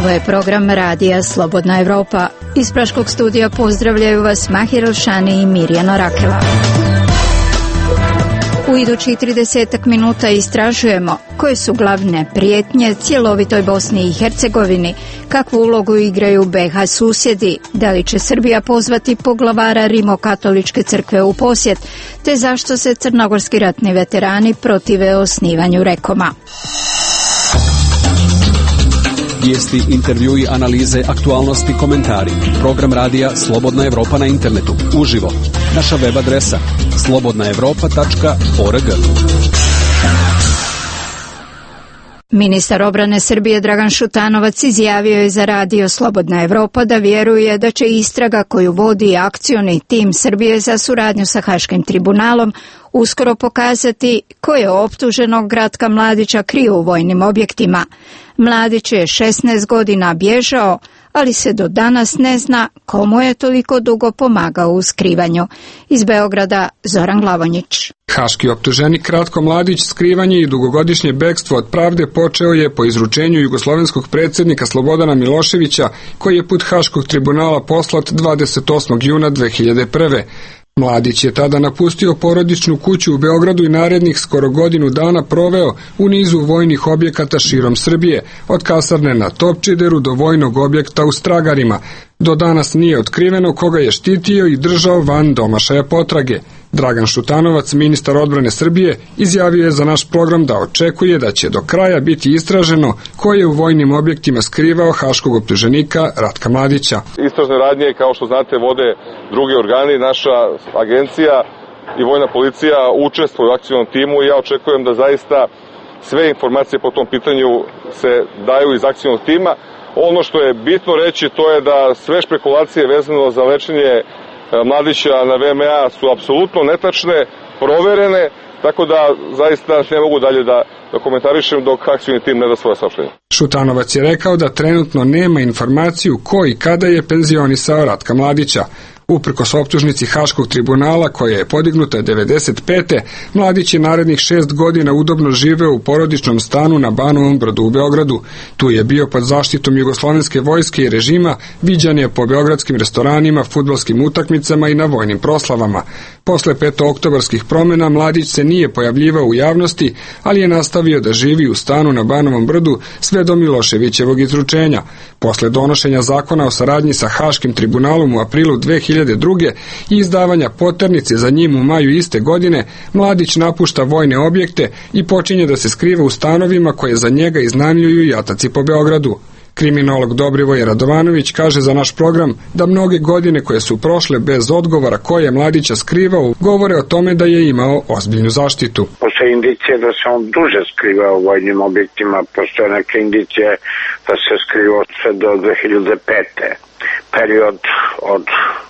Ovo je program Radija Slobodna Evropa. Iz Praškog studija pozdravljaju vas Mahir Elšani i Mirjana Rakela. U idućih 30 minuta istražujemo koje su glavne prijetnje cjelovitoj Bosni i Hercegovini, kakvu ulogu igraju BiH susjedi, da li će Srbija pozvati poglavara Rimokatoličke crkve u posjet, te zašto se crnogorski ratni veterani protive osnivanju Rekoma. Vijesti, intervjui, analize, aktualnosti, komentari. Program radija Slobodna Evropa na internetu, uživo. Naša web adresa slobodnaevropa.org. Ministar obrane Srbije Dragan Šutanovac izjavio je za radio Slobodna Evropa da vjeruje da će istraga koju vodi akcioni tim Srbije za suradnju sa Haškim tribunalom uskoro pokazati ko je optuženog Ratka Mladića krio u vojnim objektima. Mladić je 16 godina bježao, ali se do danas ne zna komu je toliko dugo pomagao u skrivanju. Iz Beograda Zoran Glavonjić. Haški optuženik Ratko Mladić skrivanje i dugogodišnje bekstvo od pravde počeo je po izručenju jugoslovenskog predsjednika Slobodana Miloševića, koji je put Haškog tribunala poslat 28. juna 2001. Mladić je tada napustio porodičnu kuću u Beogradu i narednih skoro godinu dana proveo u nizu vojnih objekata širom Srbije, od kasarne na Topčideru do vojnog objekta u Stragarima. Do danas nije otkriveno koga je štitio i držao van domašaja potrage. Dragan Šutanovac, ministar odbrane Srbije, izjavio je za naš program da očekuje da će do kraja biti istraženo ko je u vojnim objektima skrivao haškog optuženika Ratka Mladića. Istražne radnje, kao što znate, vode drugi organi. Naša agencija i vojna policija učestvuju u akcijnom timu i ja očekujem da zaista sve informacije po tom pitanju se daju iz akcijnog tima. Ono što je bitno reći, to je da sve špekulacije vezano za lečenje Mladića na VMA su apsolutno netačne, proverene, tako da zaista ne mogu dalje da komentarišem dok akcijni tim ne da svoje saopštenje. Šutanovac je rekao da trenutno nema informaciju ko i kada je penzionisao Ratka Mladića. Uprkos optužnici Haškog tribunala koja je podignuta 1995. Mladić je narednih 6 godina udobno živeo u porodičnom stanu na Banovom Brdu u Beogradu. Tu je bio pod zaštitom jugoslovenske vojske i režima, viđan je po beogradskim restoranima, fudbalskim utakmicama i na vojnim proslavama. Posle petooktobarskih promjena Mladić se nije pojavljivao u javnosti, ali je nastavio da živi u stanu na Banovom Brdu sve do Miloševićevog izručenja. Posle donošenja zakona o saradnji sa Haškim tribunalom u aprilu 2002. i izdavanja poternice za njim u maju iste godine, Mladić napušta vojne objekte i počinje da se skriva u stanovima koje za njega iznajmljuju jataci po Beogradu. Kriminolog Dobrivoje Radovanović kaže za naš program da mnoge godine koje su prošle bez odgovora ko je Mladića skrivao govore o tome da je imao ozbiljnu zaštitu. Postoje indicije da se on duže skrivao u vojnim objektima, postoje neke indicije da se skrivao sve do 2005. Period od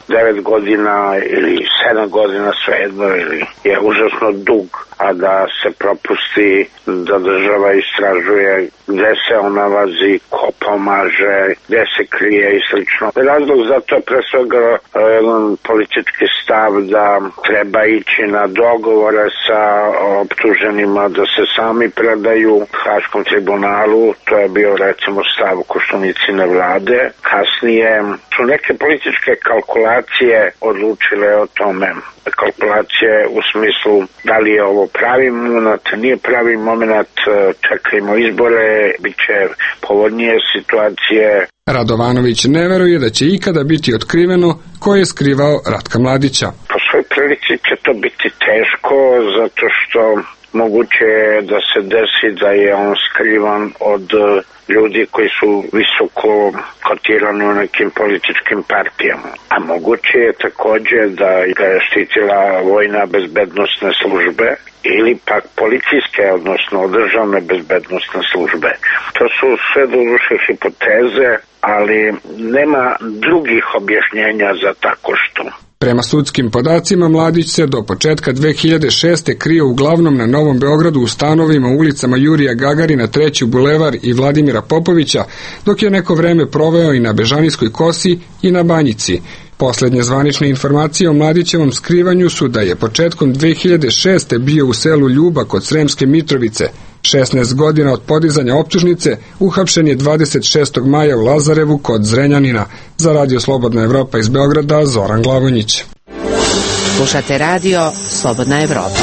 9 godina ili 7 godina svejedno ili je užasno dug, a da se propusti da država istražuje gde se on nalazi, ko pomaže, gde se krije i slično. Razlog za to je pre svega jedan politički stav da treba ići na dogovore sa optuženima da se sami predaju Haškom tribunalu. To je bio recimo stav Koštunicine vlade. Kasnije su neke političke kalkulacije odlučile o tome. Kalkulacije u smislu da li je ovo pravi moment, nije pravi moment, čekajmo izbore, bit će povodnije situacije. Radovanović ne veruje da će ikada biti otkriveno ko je skrivao Ratka Mladića. Po svoj prilici će to biti teško, zato što moguće je da se desi da je on skrivan od ljudi koji su visoko kotirani u nekim političkim partijama. A moguće je također da ga je štitila vojna bezbednosne službe ili pak policijske, odnosno državne bezbednosne službe. To su sve doduše hipoteze, ali nema drugih objašnjenja za tako što. Prema sudskim podacima, Mladić se do početka 2006. krio uglavnom na Novom Beogradu u stanovima u ulicama Jurija Gagarina, 3. bulevar i Vladimira Popovića, dok je neko vreme proveo i na Bežanijskoj kosi i na Banjici. Poslednje zvanične informacije o Mladićevom skrivanju su da je početkom 2006. bio u selu Ljuba kod Sremske Mitrovice, 16 godina od podizanja optužnice uhapšen je 26. maja u Lazarevu kod Zrenjanina. Za Radio Slobodna Evropa iz Beograda, Zoran Glavonjić. Slušate radio Slobodna Evropa.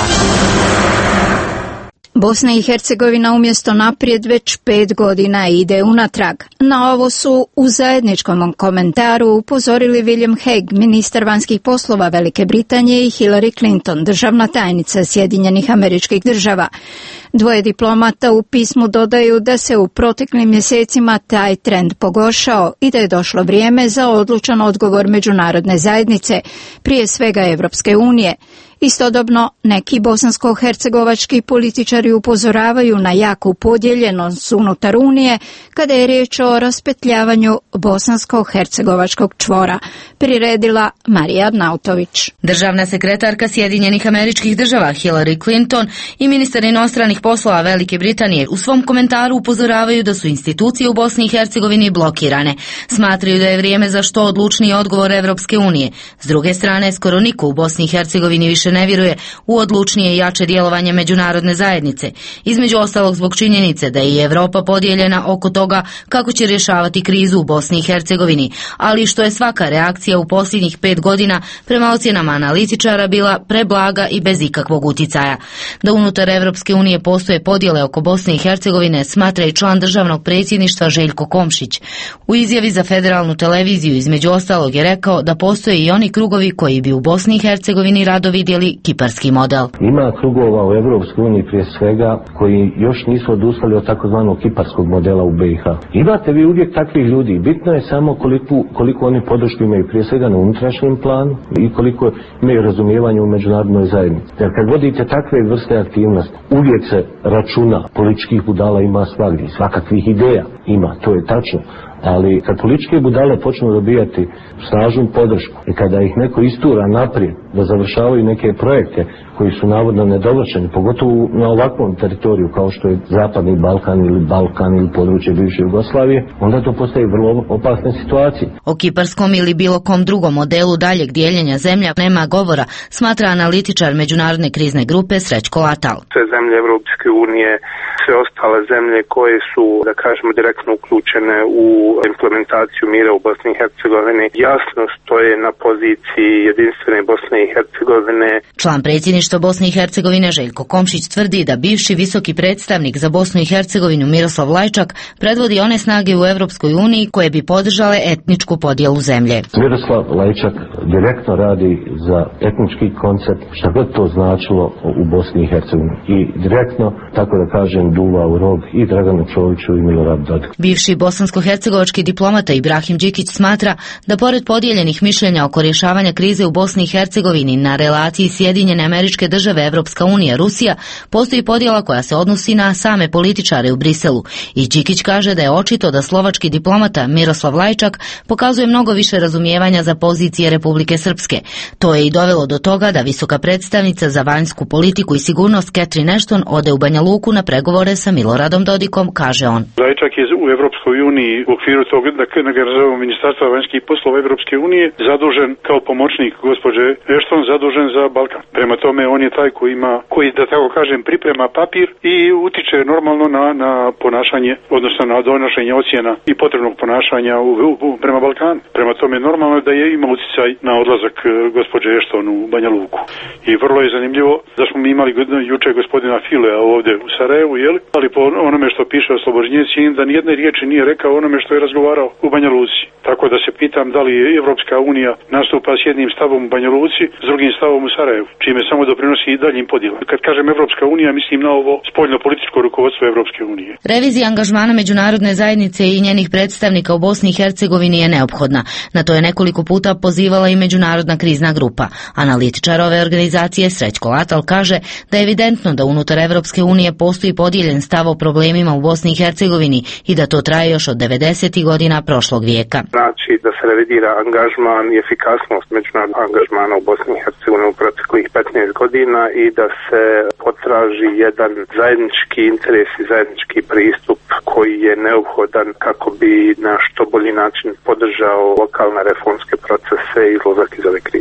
Bosna i Hercegovina umjesto naprijed već 5 godina ide unatrag. Na ovo su u zajedničkom komentaru upozorili William Hague, ministar vanjskih poslova Velike Britanije, i Hillary Clinton, državna tajnica Sjedinjenih Američkih Država. Dvoje diplomata u pismu dodaju da se u proteklim mjesecima taj trend pogoršao i da je došlo vrijeme za odlučan odgovor međunarodne zajednice, prije svega Evropske unije. Istodobno, neki bosansko-hercegovački političari upozoravaju na jaku podijeljenost unutar Unije kada je riječ o raspetljavanju bosansko-hercegovačkog čvora, priredila Marija Arnautović. Državna sekretarka Sjedinjenih Američkih Država Hillary Clinton i ministar inostranih poslova Velike Britanije u svom komentaru upozoravaju da su institucije u Bosni i Hercegovini blokirane. Smatraju da je vrijeme za što odlučniji odgovor Evropske unije. S druge strane, skoro niko u Bosni i Hercegovini više ne vjeruje u odlučnije i jače djelovanje međunarodne zajednice, između ostalog zbog činjenice da je i Europa podijeljena oko toga kako će rješavati krizu u Bosni i Hercegovini, ali što je svaka reakcija u posljednjih 5 godina prema ocjenama analitičara bila preblaga i bez ikakvog uticaja. Da unutar Evropske unije postoje podjele oko Bosne i Hercegovine smatra i član državnog predsjedništva Željko Komšić. U izjavi za federalnu televiziju između ostalog je rekao da postoje i oni krugovi koji bi u Bosni i Hercegovini rado vidjeli kiparski model. Ima krugova u Evropskoj uniji prije svega koji još nisu odustali od takozvanog kiparskog modela u BiH. Imate vi uvijek takvih ljudi. Bitno je samo koliko oni podršku imaju prije svega na unutrašnjem planu i koliko imaju razumijevanje u međunarodnoj zajednici. Jer kad vodite takve vrste aktivnosti, uvijek se računa političkih budala ima svagdje, svakakvih ideja ima, to je tačno. Ali kad političke budale počnu dobijati snažnu podršku i kada ih neko istura naprijed da završavaju neke projekte koji su navodno nedovršeni, pogotovo na ovakvom teritoriju kao što je Zapadni Balkan ili područje bivše Jugoslavije, onda to postaje vrlo opasne situacije. O kiparskom ili bilo kom drugom modelu daljeg dijeljenja zemlja nema govora, smatra analitičar međunarodne krizne grupe Srećko Latal. Sve zemlje Evropske unije, sve ostale zemlje koje su, da kažemo, direktno uključene u implementaciju mira u Bosni i Hercegovini, jasno stoje na poziciji jedinstvene Bosne i Hercegovine. Član predsjedništva Bosne i Hercegovine Željko Komšić tvrdi da bivši visoki predstavnik za Bosnu i Hercegovinu Miroslav Lajčak predvodi one snage u Evropskoj uniji koje bi podržale etničku podjelu zemlje. Miroslav Lajčak direktno radi za etnički koncept, šta god to značilo u Bosni i Hercegovini. I direktno, tako da kažem, duva u rog i Draganu Čoviću i Miloradu Dodiku. Bivši bosansko-hercegovački diplomata Ibrahim Đikić smatra da pored podijeljenih mišljenja oko rješavanja krize u Bosni i Hercegovini na relaciji Sjedinjene Američke Države, Evropska unija, Rusija, postoji podjela koja se odnosi na same političare u Briselu. I Đikić kaže da je očito da slovački diplomata Miroslav Lajčak pokazuje mnogo više razumijevanja za pozicije Republike Srpske. To je i dovelo do toga da visoka predstavnica za vanjsku politiku i sigurnost Catherine Ashton ode u Banja Luku na pregovore sa Miloradom Dodikom, kaže on. Lajčak je u Evropskoj uniji u okviru tog Ministarstva vanjskih poslova Evropske unije zadužen kao pomoćnik gospođe Ashton, zadužen za Balkan. Prema tome on je taj koji da tako kažem priprema papir i utiče normalno na ponašanje, odnosno na donošenje ocjena i potrebnog ponašanja prema Balkanu. Prema tome normalno da je imao utjecaj na odlazak gospođe Ashton u Banja Luku. I vrlo je zanimljivo da smo mi imali juče gospodina Filea ovdje u Sarajevu, ali po onome što piše o Slobožnjeci, da nijedne riječi nije rekao onome što je razgovarao u Banja Luci. Tako da se pitam da li Evropska unija nastupa s jednim stavom u Banja Luci, s drugim stavom u Sarajevu, čime samo doprinosi i daljim podjelama. Kad kažem Evropska unija, mislim na ovo spoljno političko rukovodstvo Evropske unije. Revizija angažmana međunarodne zajednice i njenih predstavnika u Bosni i Hercegovini je neophodna. Na to je nekoliko puta pozivala i međunarodna krizna grupa. Analitičar ove organizacije Srećko Latal kaže da je evidentno da unutar Evropske unije postoji podijeljen stav o problemima u Bosni i Hercegovini i da to traje još od 90. godina prošlog vijeka. Znači da se revidira angažman i efikasnost međunarodnog angažmana u Bosni i Hercegovini u proteklih 15 godina i da se potraži jedan zajednički interes i zajednički pristup koji je neophodan kako bi na što bolji način podržao lokalne reformske procese i izlazak iz ove krize.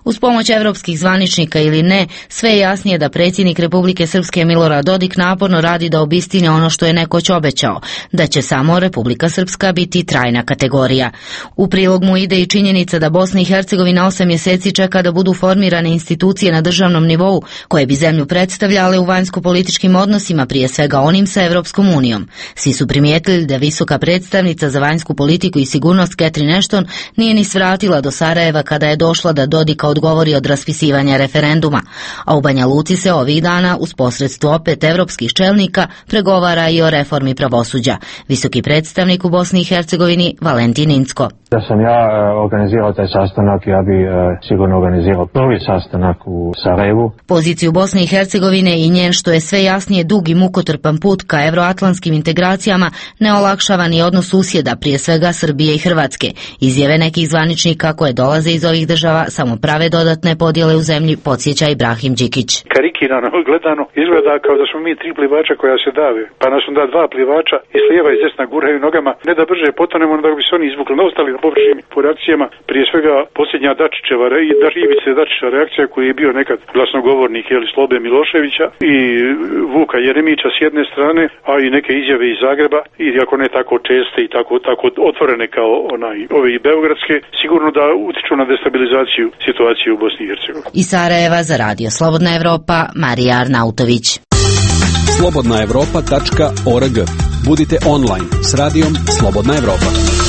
Uz pomoć evropskih zvaničnika ili ne, sve je jasnije da predsjednik Republike Srpske Milorad Dodik naporno radi da obistine ono što je nekoć obećao, da će samo Republika Srpska biti trajna kategorija. U prilog mu ide i činjenica da Bosna i Hercegovina 8 mjeseci čeka da budu formirane institucije na državnom nivou koje bi zemlju predstavljale u vanjsko-političkim odnosima, prije svega onim sa Evropskom unijom. Svi su primijetili da visoka predstavnica za vanjsku politiku i sigurnost Catherine Ashton nije ni svratila do Sarajeva kada je došla da Dodika odgovori od raspisivanja referenduma, a u Banja Luci se ovih dana uz posredstvo opet evropskih čelnika pregovara i o reformi pravosuđa. Visoki predstavnik u Bosni i Hercegovini Valentin Incko. Da sam ja organizirao taj sastanak, ja bi sigurno organizirao prvi sastanak u Sarajevu. Poziciju Bosne i Hercegovine i njen što je sve jasnije dug i mukotrpan put ka evroatlantskim integracijama ne olakšava ni odnos susjeda, prije svega Srbije i Hrvatske. Izjave nekih zvaničnika koje dolaze iz ovih država samo prave dodatne podjele u zemlji, podsjeća Ibrahim Đikić. Karikirano gledano izgleda kao da smo mi 3 plivača koja se dave, pa nas onda 2 plivača i s lijeva i s desna guraju nogama, ne da brže potonemo, da bi se oni izvukli na ostali na površini po reakcijama, prije svega posljednja Dačićeva Ivice Dačića reakcija koji je bio nekad glasnogovornik Slobe Miloševića i Vuka Jeremića s jedne strane, a i neke izjave iz Zagreba, iako ne tako česte i tako otvorene kao ove i beogradske, sigurno da utiču na destabilizaciju situacije u Bosni i Hercegovini. Iz Sarajeva za Radio Slobodna Evropa, Marija Arnautović. slobodnaevropa.org. Budite online s radijom Slobodna Evropa.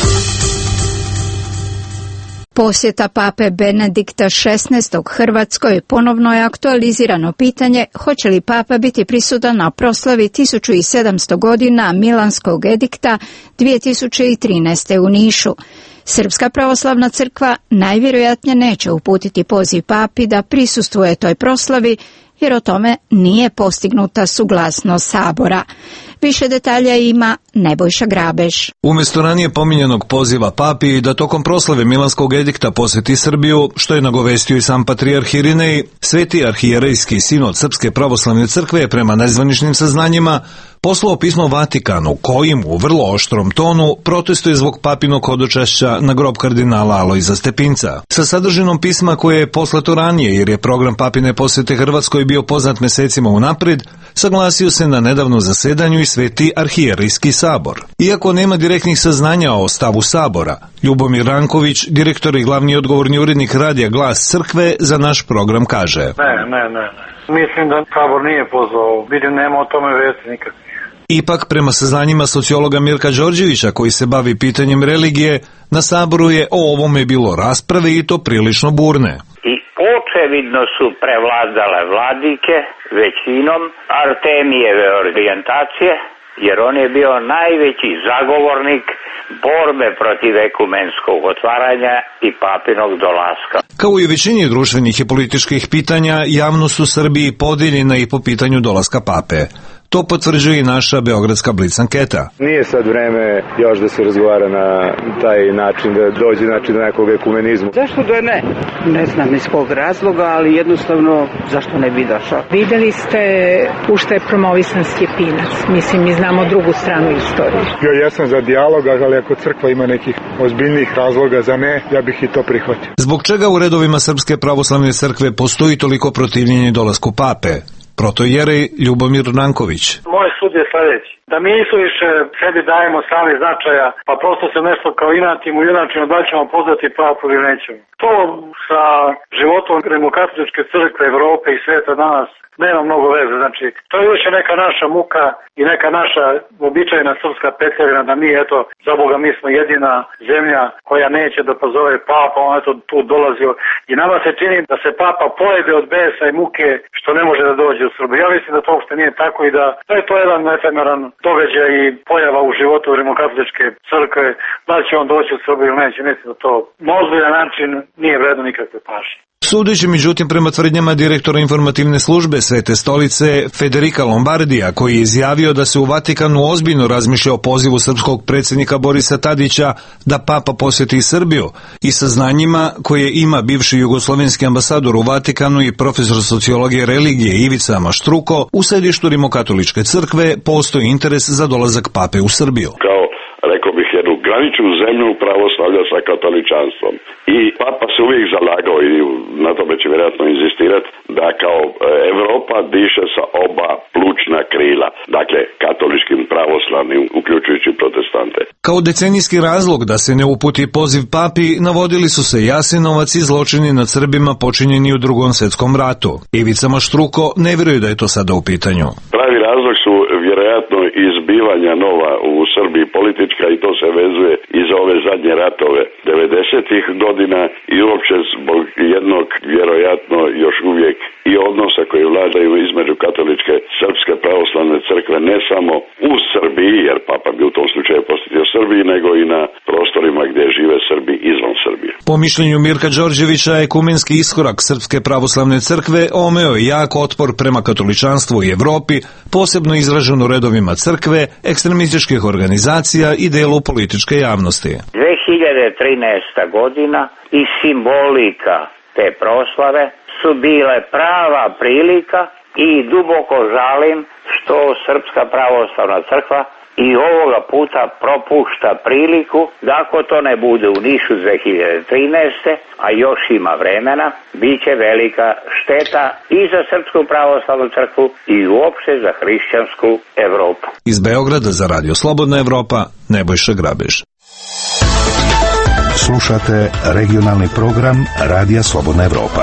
Posjeta pape Benedikta XVI. Hrvatskoj ponovno je aktualizirano pitanje hoće li papa biti prisutan na proslavi 1700 godina Milanskog edikta 2013. u Nišu. Srpska pravoslavna crkva najvjerojatnije neće uputiti poziv papi da prisustvuje toj proslavi, jer o tome nije postignuta suglasnost Sabora. Više detalja ima Nebojša Grabež. Umjesto ranije pominjanog poziva papi da tokom proslave Milanskog edikta posjeti Srbiju, što je nagovestio i sam patrijarh Irinej, Sveti arhijerejski sinod Srpske pravoslavne crkve je prema nezvaničnim saznanjima poslao pismo Vatikanu kojim u vrlo oštrom tonu protestuje zbog papinog hodočašća na grob kardinala Alojza Stepinca. Sa sadržinom pisma koje je poslato ranije, jer je program papine posjete Hrvatskoj bio poznat mjesecima unaprijed, saglasio se na nedavno zasedanju i Sveti arhijerejski sabor. Iako nema direktnih saznanja o stavu sabora, Ljubomir Ranković, direktor i glavni odgovorni urednik radija Glas crkve, za naš program kaže: Ne. Mislim da sabor nije pozvao, vidim nema o tome vesti nikakve. Ipak, prema saznanjima sociologa Mirka Đorđevića, koji se bavi pitanjem religije, na saboru je o ovome bilo rasprave i to prilično burne. I očevidno su prevladale vladike većinom Artemijeve orijentacije, jer on je bio najveći zagovornik borbe protiv ekumenskog otvaranja i papinog dolaska. Kao i u većini društvenih i političkih pitanja, javnost u Srbiji podijeljena i po pitanju dolaska pape. To potvrđuje i naša beogradska blic anketa. Nije sad vreme još da se razgovara na taj način, da dođe do nekog ekumenizma. Zašto da ne? Ne znam iz kog razloga, ali jednostavno zašto ne bi došao? Videli ste u što je promovisan Stjepinac. Mislim, mi znamo drugu stranu istorije. Ja jesam za dijalog, ali ako crkva ima nekih ozbiljnih razloga za ne, ja bih i to prihvatio. Zbog čega u redovima Srpske pravoslavne crkve postoji toliko protivljenje dolasku pape? Protojerej Ljubomir Ranković. Moj sud je sljedeći. Da mi više sebi dajemo sami značaja, pa prosto se nešto kao inatimo i inačimo da ćemo pozvati papu ili nećemo. To sa životom Rimokatoličke crkve Evrope i svijeta danas nema mnogo veze. Znači, to je više neka naša muka i neka naša običajna srpska petljevina da mi, eto, za Boga, mi smo jedina zemlja koja neće da pozove papa, on eto tu dolazio. I nama se čini da se papa pojede od besa i muke što ne može da dođe u Srbiju. Ja mislim da to uopšte nije tako i da je to jedan efemeran događaj i pojava u životu Rimokatoličke crkve. Da će on doći u Srbiju ili neće, mislim da to na ozbiljan način nije vredno nikakve pažnje. Sudeći međutim prema tvrdnjama direktora informativne službe Svete stolice Federica Lombardija, koji je izjavio da se u Vatikanu ozbiljno razmišlja o pozivu srpskog predsjednika Borisa Tadića da papa posjeti Srbiju, i saznanjima koje ima bivši jugoslovenski ambasador u Vatikanu i profesor sociologije religije Ivica Maštruko, u središtu Rimokatoličke crkve postoji interes za dolazak pape u Srbiju. Kao, rekao bih, jednu graničnu zemlju pravoslavlja sa katoličanstvom. I Papa se uvijek zalagao i na tome će vjerojatno insistirati da kao Evropa diše sa oba plućna krila, dakle katoličkim, pravoslavnim, uključujući protestante. Kao decenijski razlog da se ne uputi poziv papi navodili su se Jasenovac i zločini nad Srbima počinjeni u Drugom svjetskom ratu. Ivica Maštruko ne vjeruje da je to sada u pitanju. Pravi razlog su vjerojatno izbivanja nova u Srbiji politička i to se vezuje i za ove zadnje ratove 90-ih godina i uopće zbog jednog vjerojatno još uvijek i odnosa koji vladaju između katoličke srpske pravoslavne crkve ne samo u Srbiji, jer Papa bi u tom slučaju posjetio Srbiji, nego i na prostorima gdje žive Srbi izvan Srbije. Po mišljenju Mirka Đorđevića, ekumenski iskorak Srpske pravoslavne crkve omeo je jak otpor prema katoličanstvu i Evropi, posebno izražen u redovima crkve, ekstremističkih organizacija i delu političke javnosti. 2013. godina i simbolika te proslave su bile prava prilika i duboko žalim što Srpska pravoslavna crkva i ovoga puta propušta priliku da ako to ne bude u Nišu 2013. a još ima vremena, bit će velika šteta i za Srpsku pravoslavnu crkvu i uopšte za hrišćansku Evropu. Iz Beograda za Radio Slobodna Evropa, Nebojša Grabež. Slušate regionalni program Radija Slobodna Evropa.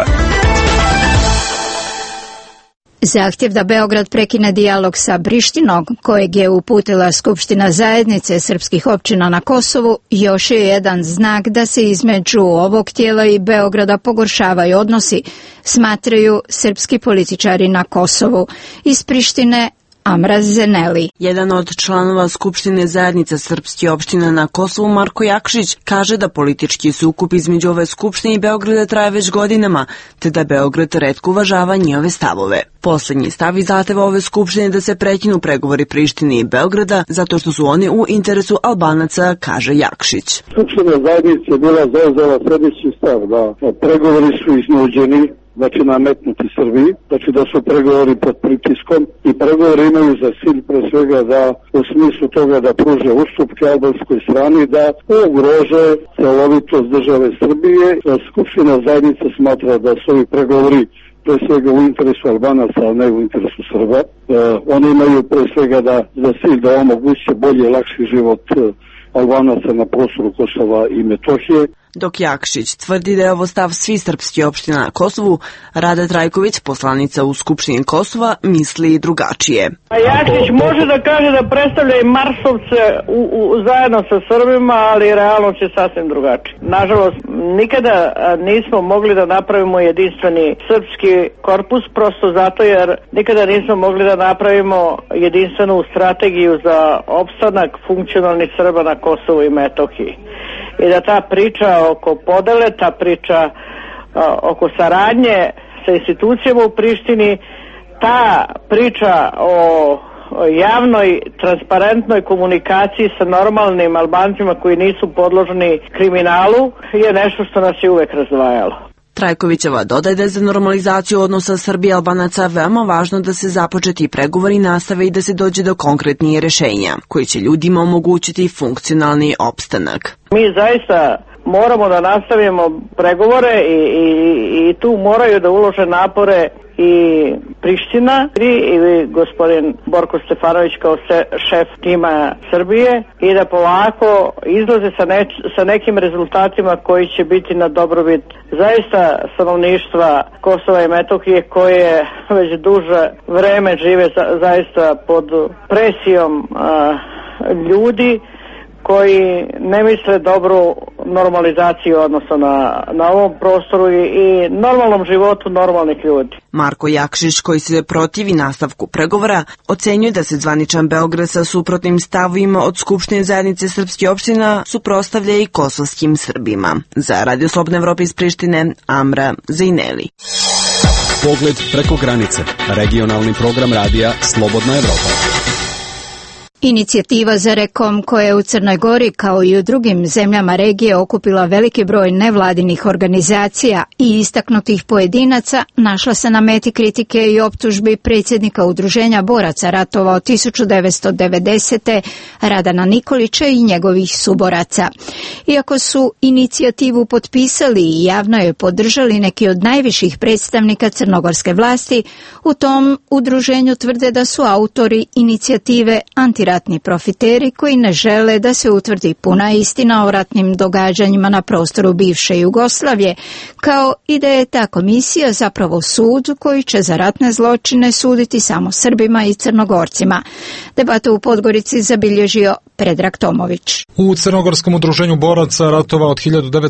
Zahtjev da Beograd prekine dijalog sa Prištinom, kojeg je uputila Skupština zajednice srpskih općina na Kosovu, još je jedan znak da se između ovog tijela i Beograda pogoršavaju odnosi, smatraju srpski političari na Kosovu. Iz Prištine Amra Zeneli. Jedan od članova Skupštine zajednice srpskih opština na Kosovu, Marko Jakšić, kaže da politički sukob između ove skupštine i Beograda traje već godinama, te da Beograd retko uvažava njihove stavove. Poslednji stav i zahteva ove skupštine da se prekinu pregovori Prištine i Beograda, zato što su oni u interesu Albanaca, kaže Jakšić. Skupština zajednice je bila zauzela sljedeći stav, da pregovori su iznuđeni, znači nametnuti Srbiji, znači da su pregovori pod pritiskom i pregovori imaju za cilj pre svega da u smislu toga da pruže ustupke albanskoj strani, da ugrože celovitost države Srbije. Skupština zajednice smatra da su ovi pregovori pre svega u interesu Albanaca, a ne u interesu Srba. Oni imaju pre svega za cilj da omoguće bolje i lakši život Albanaca na prostoru Kosova i Metohije. Dok Jakšić tvrdi da je ovo stav svih srpskih opština na Kosovu, Rada Trajković, poslanica u Skupštini Kosova, misli drugačije. Jakšić može da kaže da predstavlja i Marsovce zajedno sa Srbima, ali realno će sasvim drugačije. Nažalost, nikada nismo mogli da napravimo jedinstveni srpski korpus, prosto zato jer nikada nismo mogli da napravimo jedinstvenu strategiju za opstanak funkcionalnih Srba na Kosovu i Metohiji. I da ta priča oko podele, ta priča oko saradnje sa institucijama u Prištini, ta priča o javnoj, transparentnoj komunikaciji sa normalnim Albancima koji nisu podloženi kriminalu je nešto što nas je uvek razdvajalo. Trajkovićeva dodaje da je za normalizaciju odnosa Srbije i Albanaca veoma važno da se započeti pregovori nastave i da se dođe do konkretnije rešenja, koji će ljudima omogućiti funkcionalni opstanak. Mi zaista moramo da nastavimo pregovore i tu moraju da ulože napore i Priština i gospodin Borko Stefanović kao šef tima Srbije i da polako izlaze sa nekim rezultatima koji će biti na dobrobit zaista stanovništva Kosova i Metohije koje već duže vreme žive zaista pod presijom ljudi koji ne misle dobru normalizaciju odnosno na ovom prostoru i normalnom životu normalnih ljudi. Marko Jakšić, koji se protivi nastavku pregovora, ocenjuje da se zvaničan Beograd sa suprotnim stavovima od Skupštine zajednice srpskih opština suprotstavlja i kosovskim Srbima. Za Radio Slobodna Evropa iz Prištine, Amra Zejneli. Pogled preko granice. Regionalni program radija Slobodna Evropa. Inicijativa za Rekom, koja je u Crnoj Gori kao i u drugim zemljama regije okupila veliki broj nevladinih organizacija i istaknutih pojedinaca, našla se na meti kritike i optužbi predsjednika Udruženja boraca ratova od 1990. Radana Nikolića i njegovih suboraca. Iako su inicijativu potpisali i javno je podržali neki od najviših predstavnika crnogorske vlasti, u tom udruženju tvrde da su autori inicijative antiratni profiteri koji ne žele da se utvrdi puna istina o ratnim događanjima na prostoru bivše Jugoslavije, kao i da je ta komisija zapravo sud koji će za ratne zločine suditi samo Srbima i Crnogorcima. Debatu u Podgorici zabilježio Predrag Tomović. U Crnogorskom udruženju boraca ratova od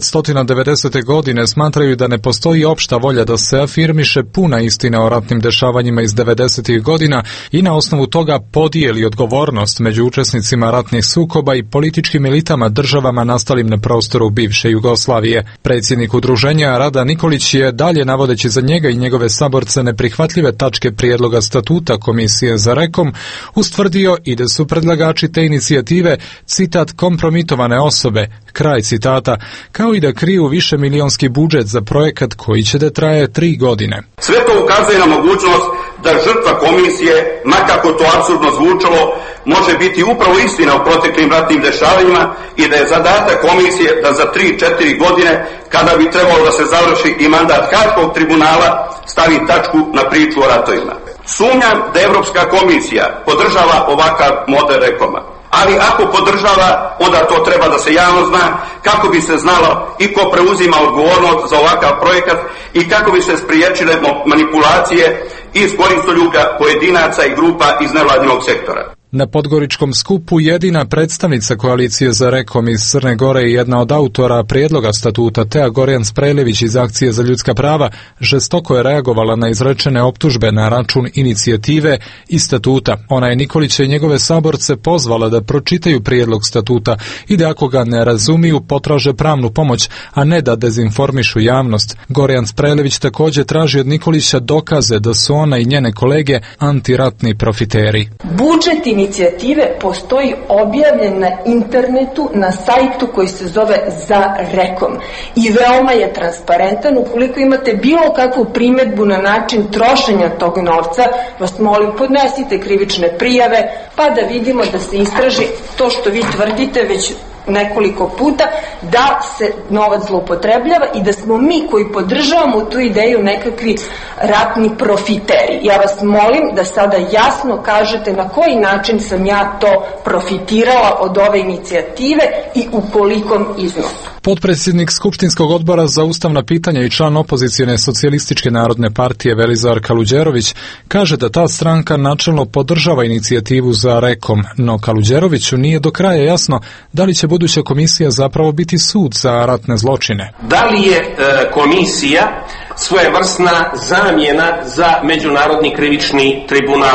1990. godine smatraju da ne postoji opšta volja da se afirmiše puna istina o ratnim dešavanjima iz 90. godina i na osnovu toga podijeli odgovornost među učesnicima ratnih sukoba i političkim elitama državama nastalim na prostoru bivše Jugoslavije. Predsjednik udruženja Rada Nikolić je dalje, navodeći za njega i njegove saborce neprihvatljive tačke prijedloga statuta Komisije za Rekom, ustvrdio i da su predlagači te inicijative, citat, kompromitovane osobe, kraj citata, kao i da kriju višemilionski budžet za projekat koji će da traje 3 godine. Sve to ukazuje na mogućnost da žrtva komisije, makako to apsurdno zvučalo, može biti upravo istina o proteklim ratnim dešavanjima i da je zadatak komisije da za 3-4 godine, kada bi trebalo da se završi i mandat Haškog tribunala, stavi tačku na priču o ratovima. Sumnjam da Evropska komisija podržava ovakav model Rekoma. Ali ako podržava, onda to treba da se javno zna, kako bi se znalo i ko preuzima odgovornost za ovakav projekat i kako bi se spriječile manipulacije i koristoljublja pojedinaca i grupa iz nevladinog sektora. Na podgoričkom skupu jedina predstavnica koalicije za Rekom iz Crne Gore i jedna od autora prijedloga statuta Tea Gorjan Sprejlević iz Akcije za ljudska prava žestoko je reagovala na izrečene optužbe na račun inicijative i statuta. Ona je Nikolića i njegove saborce pozvala da pročitaju prijedlog statuta i da ako ga ne razumiju potraže pravnu pomoć, a ne da dezinformišu javnost. Gorjan Sprejlević također traži od Nikolića dokaze da su ona i njene kolege antiratni profiteri. Budžet inicijative postoji objavljen na internetu na sajtu koji se zove Za Rekom i veoma je transparentan. Ukoliko imate bilo kakvu primedbu na način trošenja tog novca, vas molim, podnesite krivične prijave pa da vidimo da se istraži to što vi tvrdite već nekoliko puta, da se novac zloupotrebljava i da smo mi koji podržavamo tu ideju nekakvi ratni profiteri. Ja vas molim da sada jasno kažete na koji način sam ja to profitirala od ove inicijative i u kolikom iznosu. Potpredsjednik Skupštinskog odbora za ustavna pitanja i član opozicijne socijalističke narodne partije Velizar Kaluđerović kaže da ta stranka načelno podržava inicijativu za Rekom, no Kaluđeroviću nije do kraja jasno da li će buduća komisija zapravo biti sud za ratne zločine. Da li je komisija svojevrsna zamjena za Međunarodni krivični tribunal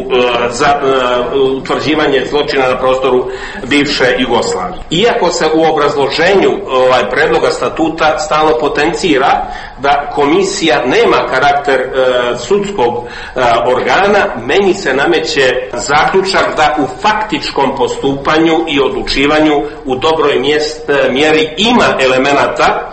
za utvrđivanje zločina na prostoru bivše Jugoslavije? Iako se u obrazloženju predloga statuta stalno potencira da komisija nema karakter sudskog organa, meni se nameće zaključak da u faktičkom postupanju i odlučivanju u dobroj mjeri ima elemenata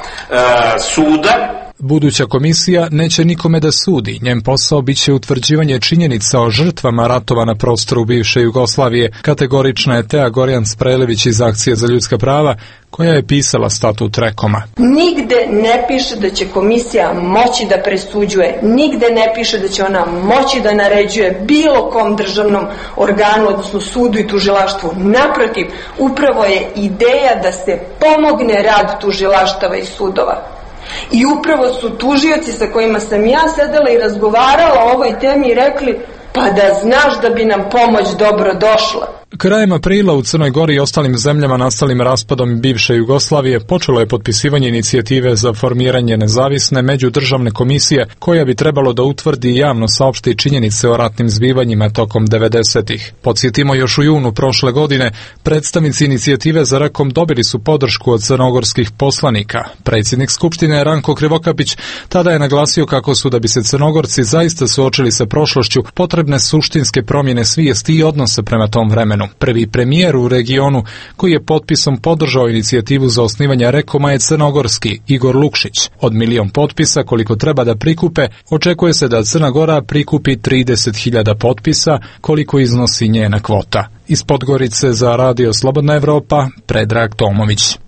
suda. Buduća komisija neće nikome da sudi. Njen posao biće utvrđivanje činjenica o žrtvama ratova na prostoru bivše Jugoslavije. Kategorična je Tea Gorjan Sprejlević iz Akcije za ljudska prava, koja je pisala statut Rekoma. Nigde ne piše da će komisija moći da presuđuje, nigde ne piše da će ona moći da naređuje bilo kom državnom organu, odnosno sudu i tužilaštvu. Naprotiv, upravo je ideja da se pomogne rad tužilaštava i sudova. I upravo su tužioci sa kojima sam ja sedela i razgovarala o ovoj temi rekli, pa da znaš da bi nam pomoć dobro došla. Krajem aprila u Crnoj Gori i ostalim zemljama nastalim raspadom bivše Jugoslavije počelo je potpisivanje inicijative za formiranje nezavisne međudržavne komisije koja bi trebalo da utvrdi i javno saopšti činjenice o ratnim zbivanjima tokom 90-ih. Podsjetimo, još u junu prošle godine predstavnici inicijative za Rekom dobili su podršku od crnogorskih poslanika. Predsjednik Skupštine Ranko Krivokapić tada je naglasio kako su, da bi se Crnogorci zaista suočili sa prošlošću, potrebni potrebne suštinske promjene svijesti i odnose prema tom vremenu. Prvi premijer u regionu koji je potpisom podržao inicijativu za osnivanje Rekoma je crnogorski Igor Lukšić. Od 1.000.000 potpisa koliko treba da prikupe, očekuje se da Crna Gora prikupi 30.000 potpisa koliko iznosi njena kvota. Iz Podgorice za Radio Slobodna Evropa, Predrag Tomović.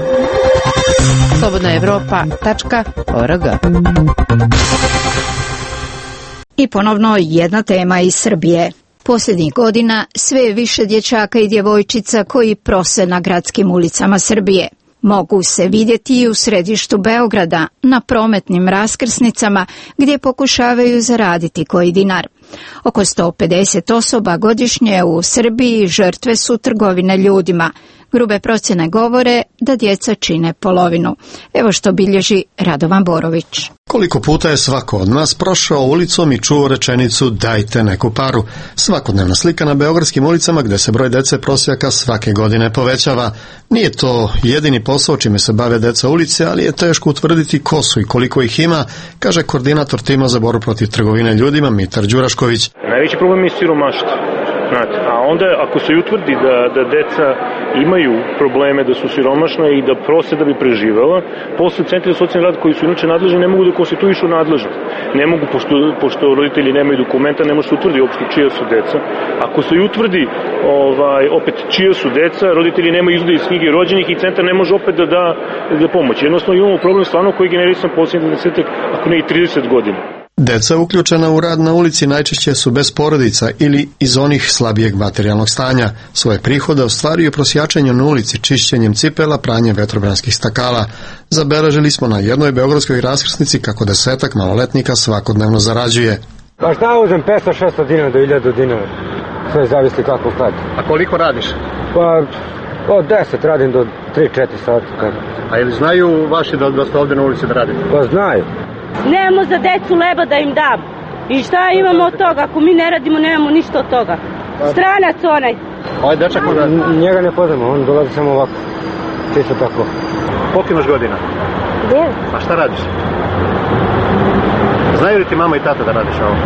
slobodnaevropa.org. I ponovno jedna tema iz Srbije. Posljednjih godina sve je više dječaka i djevojčica koji prose na gradskim ulicama Srbije. Mogu se vidjeti i u središtu Beograda, na prometnim raskrsnicama gdje pokušavaju zaraditi koji dinar. Oko 150 osoba godišnje u Srbiji žrtve su trgovine ljudima. Grube procjene govore da djeca čine polovinu. Evo što bilježi Radovan Borović. Koliko puta je svako od nas prošao ulicom i čuo rečenicu dajte neku paru. Svakodnevna slika na beogradskim ulicama gdje se broj dece prosjaka svake godine povećava. Nije to jedini posao čime se bave deca ulice, ali je teško utvrditi ko su i koliko ih ima, kaže koordinator tima za borbu protiv trgovine ljudima Mitar Đurašković. Najveći problem je siromaštvo. A onda ako se utvrdi da deca imaju probleme, da su siromašna i da prose da bi preživela, posle centri za socijalni rad koji su inače nadležni ne mogu da konstituišu nadležnost. Ne mogu, pošto roditelji nemaju dokumenta, ne može se utvrdi uopšte čija su deca. Ako se utvrdi opet čija su deca, roditelji nemaju izvode iz knjige rođenih i centar ne može opet da pomoći. Jednostavno imamo problem stvarno koji je generisan posljednjih 10, ako ne i 30 godina. Deca uključena u rad na ulici najčešće su bez porodica ili iz onih slabijeg materijalnog stanja. Svoje prihode ostvaruju prosjačenjem na ulici, čišćenjem cipela, pranjem vetrobranskih stakala. Zabeležili smo na jednoj beogradskoj raskrsnici kako 10 maloletnika svakodnevno zarađuje. Pa šta uzem, 500-600 dinara do 1000 dinara. Sve zavisi kako kad. A koliko radiš? Pa od 10 radim do 3-4 sata. A ili znaju vaši da ste ovdje na ulici da radite? Pa znaju. Nemamo za decu leba da im dam. I šta imamo od toga? Ako mi ne radimo, nemamo ništa od toga. Stranac onaj. Ovaj dečak možda? Njega ne poznamo, on dolazi samo ovako. Čisto tako. Koliko imaš godina? 9. A šta radiš? Znaju li ti mama i tata da radiš ovo?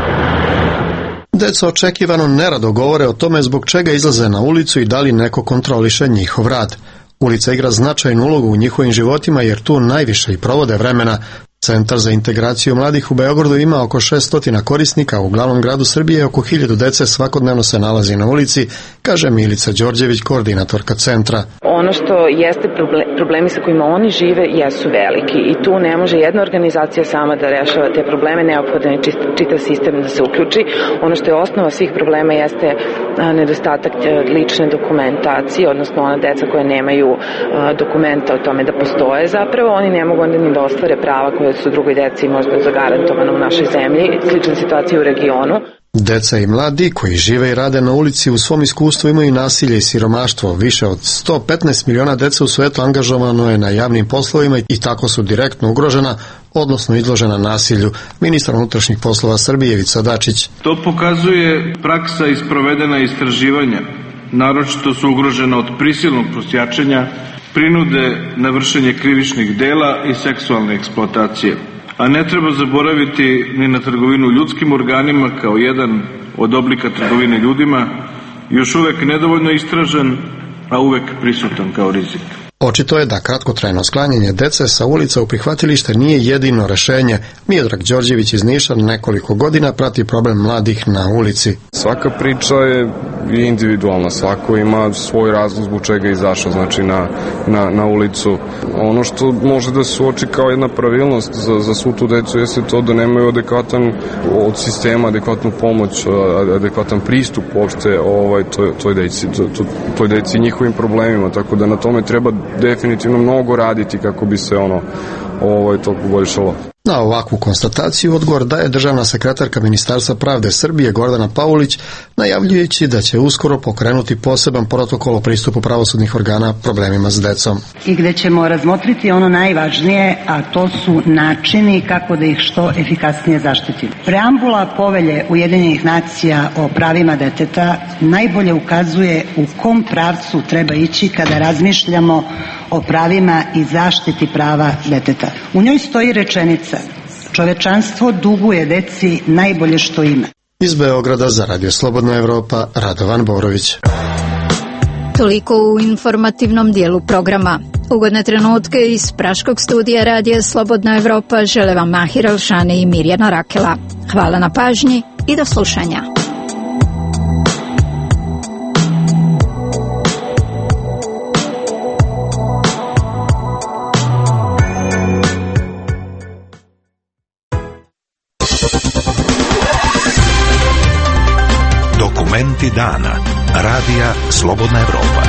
Deca očekivano nerado govore o tome zbog čega izlaze na ulicu i da li neko kontroliše njihov rad. Ulica igra značajnu ulogu u njihovim životima jer tu najviše i provode vremena. Centar za integraciju mladih u Beogradu ima oko 600 korisnika, u glavnom gradu Srbije oko 1000 dece svakodnevno se nalazi na ulici, kaže Milica Đorđević, koordinatorka centra. Ono što jeste problemi sa kojima oni žive jesu veliki i tu ne može jedna organizacija sama da rešava te probleme, neophodan je čitav sistem da se uključi. Ono što je osnova svih problema jeste nedostatak lične dokumentacije, odnosno ona deca koja nemaju dokumenta o tome da postoje zapravo, oni ne mogu onda ni da ostvare prava koje su drugoj deci možda zagarantovano u našoj zemlji, slična situacija u regionu. Deca i mladi koji žive i rade na ulici u svom iskustvu imaju nasilje i siromaštvo. Više od 115 miliona dece u svetu angažovano je na javnim poslovima i tako su direktno ugrožena, odnosno izložena nasilju. Ministar unutrašnjih poslova Srbije Ivica Dačić. To pokazuje praksa iz provedena istraživanja. Naročito su ugrožena od prisilnog prosjačenja, prinude na vršenje krivičnih dela i seksualne eksploatacije. A ne treba zaboraviti ni na trgovinu ljudskim organima kao jedan od oblika trgovine ljudima, još uvek nedovoljno istražen, a uvek prisutan kao rizik. Očito je da kratkotrajno sklanjanje dece sa ulica u prihvatilište nije jedino rešenje. Miodrag Đorđević iz Niša nekoliko godina prati problem mladih na ulici. Svaka priča je individualna, svako ima svoj razlog zbog čega je izašao na ulicu. Ono što može da se uoči kao jedna pravilnost za svu tu decu jeste to da nemaju adekvatan od sistema, adekvatnu pomoć, adekvatan pristup uopšte toj deci i njihovim problemima, tako da na tome treba definitivno mnogo raditi kako bi se to poboljšalo. Na ovakvu konstataciju odgovor daje državna sekretarka Ministarstva pravde Srbije Gordana Paulić, najavljujući da će uskoro pokrenuti poseban protokol o pristupu pravosudnih organa problemima s decom. I gde ćemo razmotriti ono najvažnije, a to su načini kako da ih što efikasnije zaštitimo. Preambula Povelje Ujedinjenih nacija o pravima deteta najbolje ukazuje u kom pravcu treba ići kada razmišljamo o pravima i zaštiti prava deteta. U njoj stoji rečenica: čovečanstvo duguje deci najbolje što ima. Iz Beograda za Radio Slobodna Evropa, Radovan Borović. Toliko u informativnom dijelu programa. Ugodne trenutke iz praškog studija Radija Slobodna Evropa žele vam Mahir Alšani i Mirjana Rakela. Hvala na pažnji i do slušanja. Dokumenti dana. Radija Slobodna Evropa.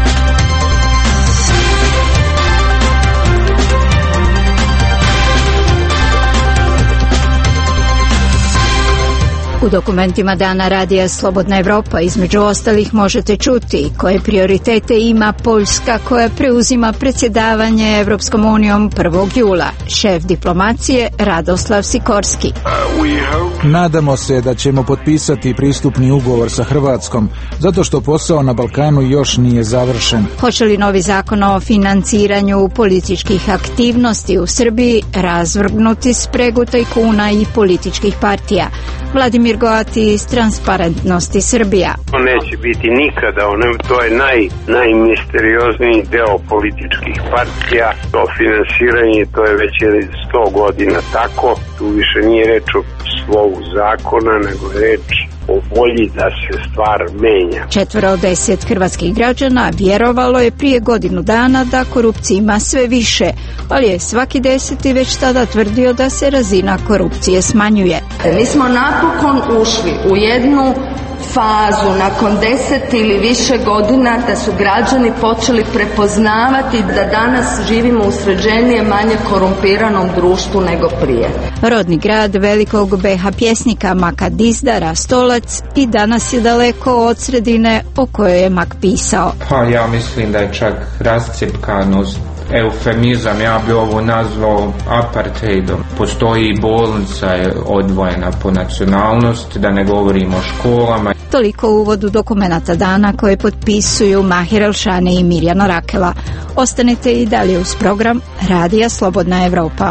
U dokumentima dana Radija Slobodna Evropa između ostalih možete čuti koje prioritete ima Poljska koja preuzima predsjedavanje Evropskom unijom 1. jula. Šef diplomacije Radoslav Sikorski. Nadamo se da ćemo potpisati pristupni ugovor sa Hrvatskom, zato što posao na Balkanu još nije završen. Hoće li novi zakon o financiranju političkih aktivnosti u Srbiji razvrgnuti spregu tajkuna i političkih partija? Vladimir Goati iz Transparentnosti Srbija. To neće biti nikada, to je najmisteriozniji deo političkih partija. To finansiranje, to je već 100 godina tako. Tu više nije reč o slovu zakona, nego je reč o volji da se stvar menja. 4 od 10 hrvatskih građana vjerovalo je prije godinu dana da korupcije ima sve više, ali je svaki 10. već tada tvrdio da se razina korupcije smanjuje. Mi smo napokon ušli u jednu fazu nakon 10 ili više godina da su građani počeli prepoznavati da danas živimo u sređenijem, manje korumpiranom društvu nego prije. Rodni grad velikog BH pjesnika Maka Dizdara, Stolac, i danas je daleko od sredine o kojoj je Mak pisao. Pa ja mislim da je čak rascjepkanost eufemizam, ja bi ovo nazvao apartheidom. Postoji bolnica je odvojena po nacionalnosti, da ne govorimo o školama. Toliko u uvodu dokumenata dana koje potpisuju Mahir Alšani i Mirjana Rakela. Ostanite i dalje uz program Radija Slobodna Evropa.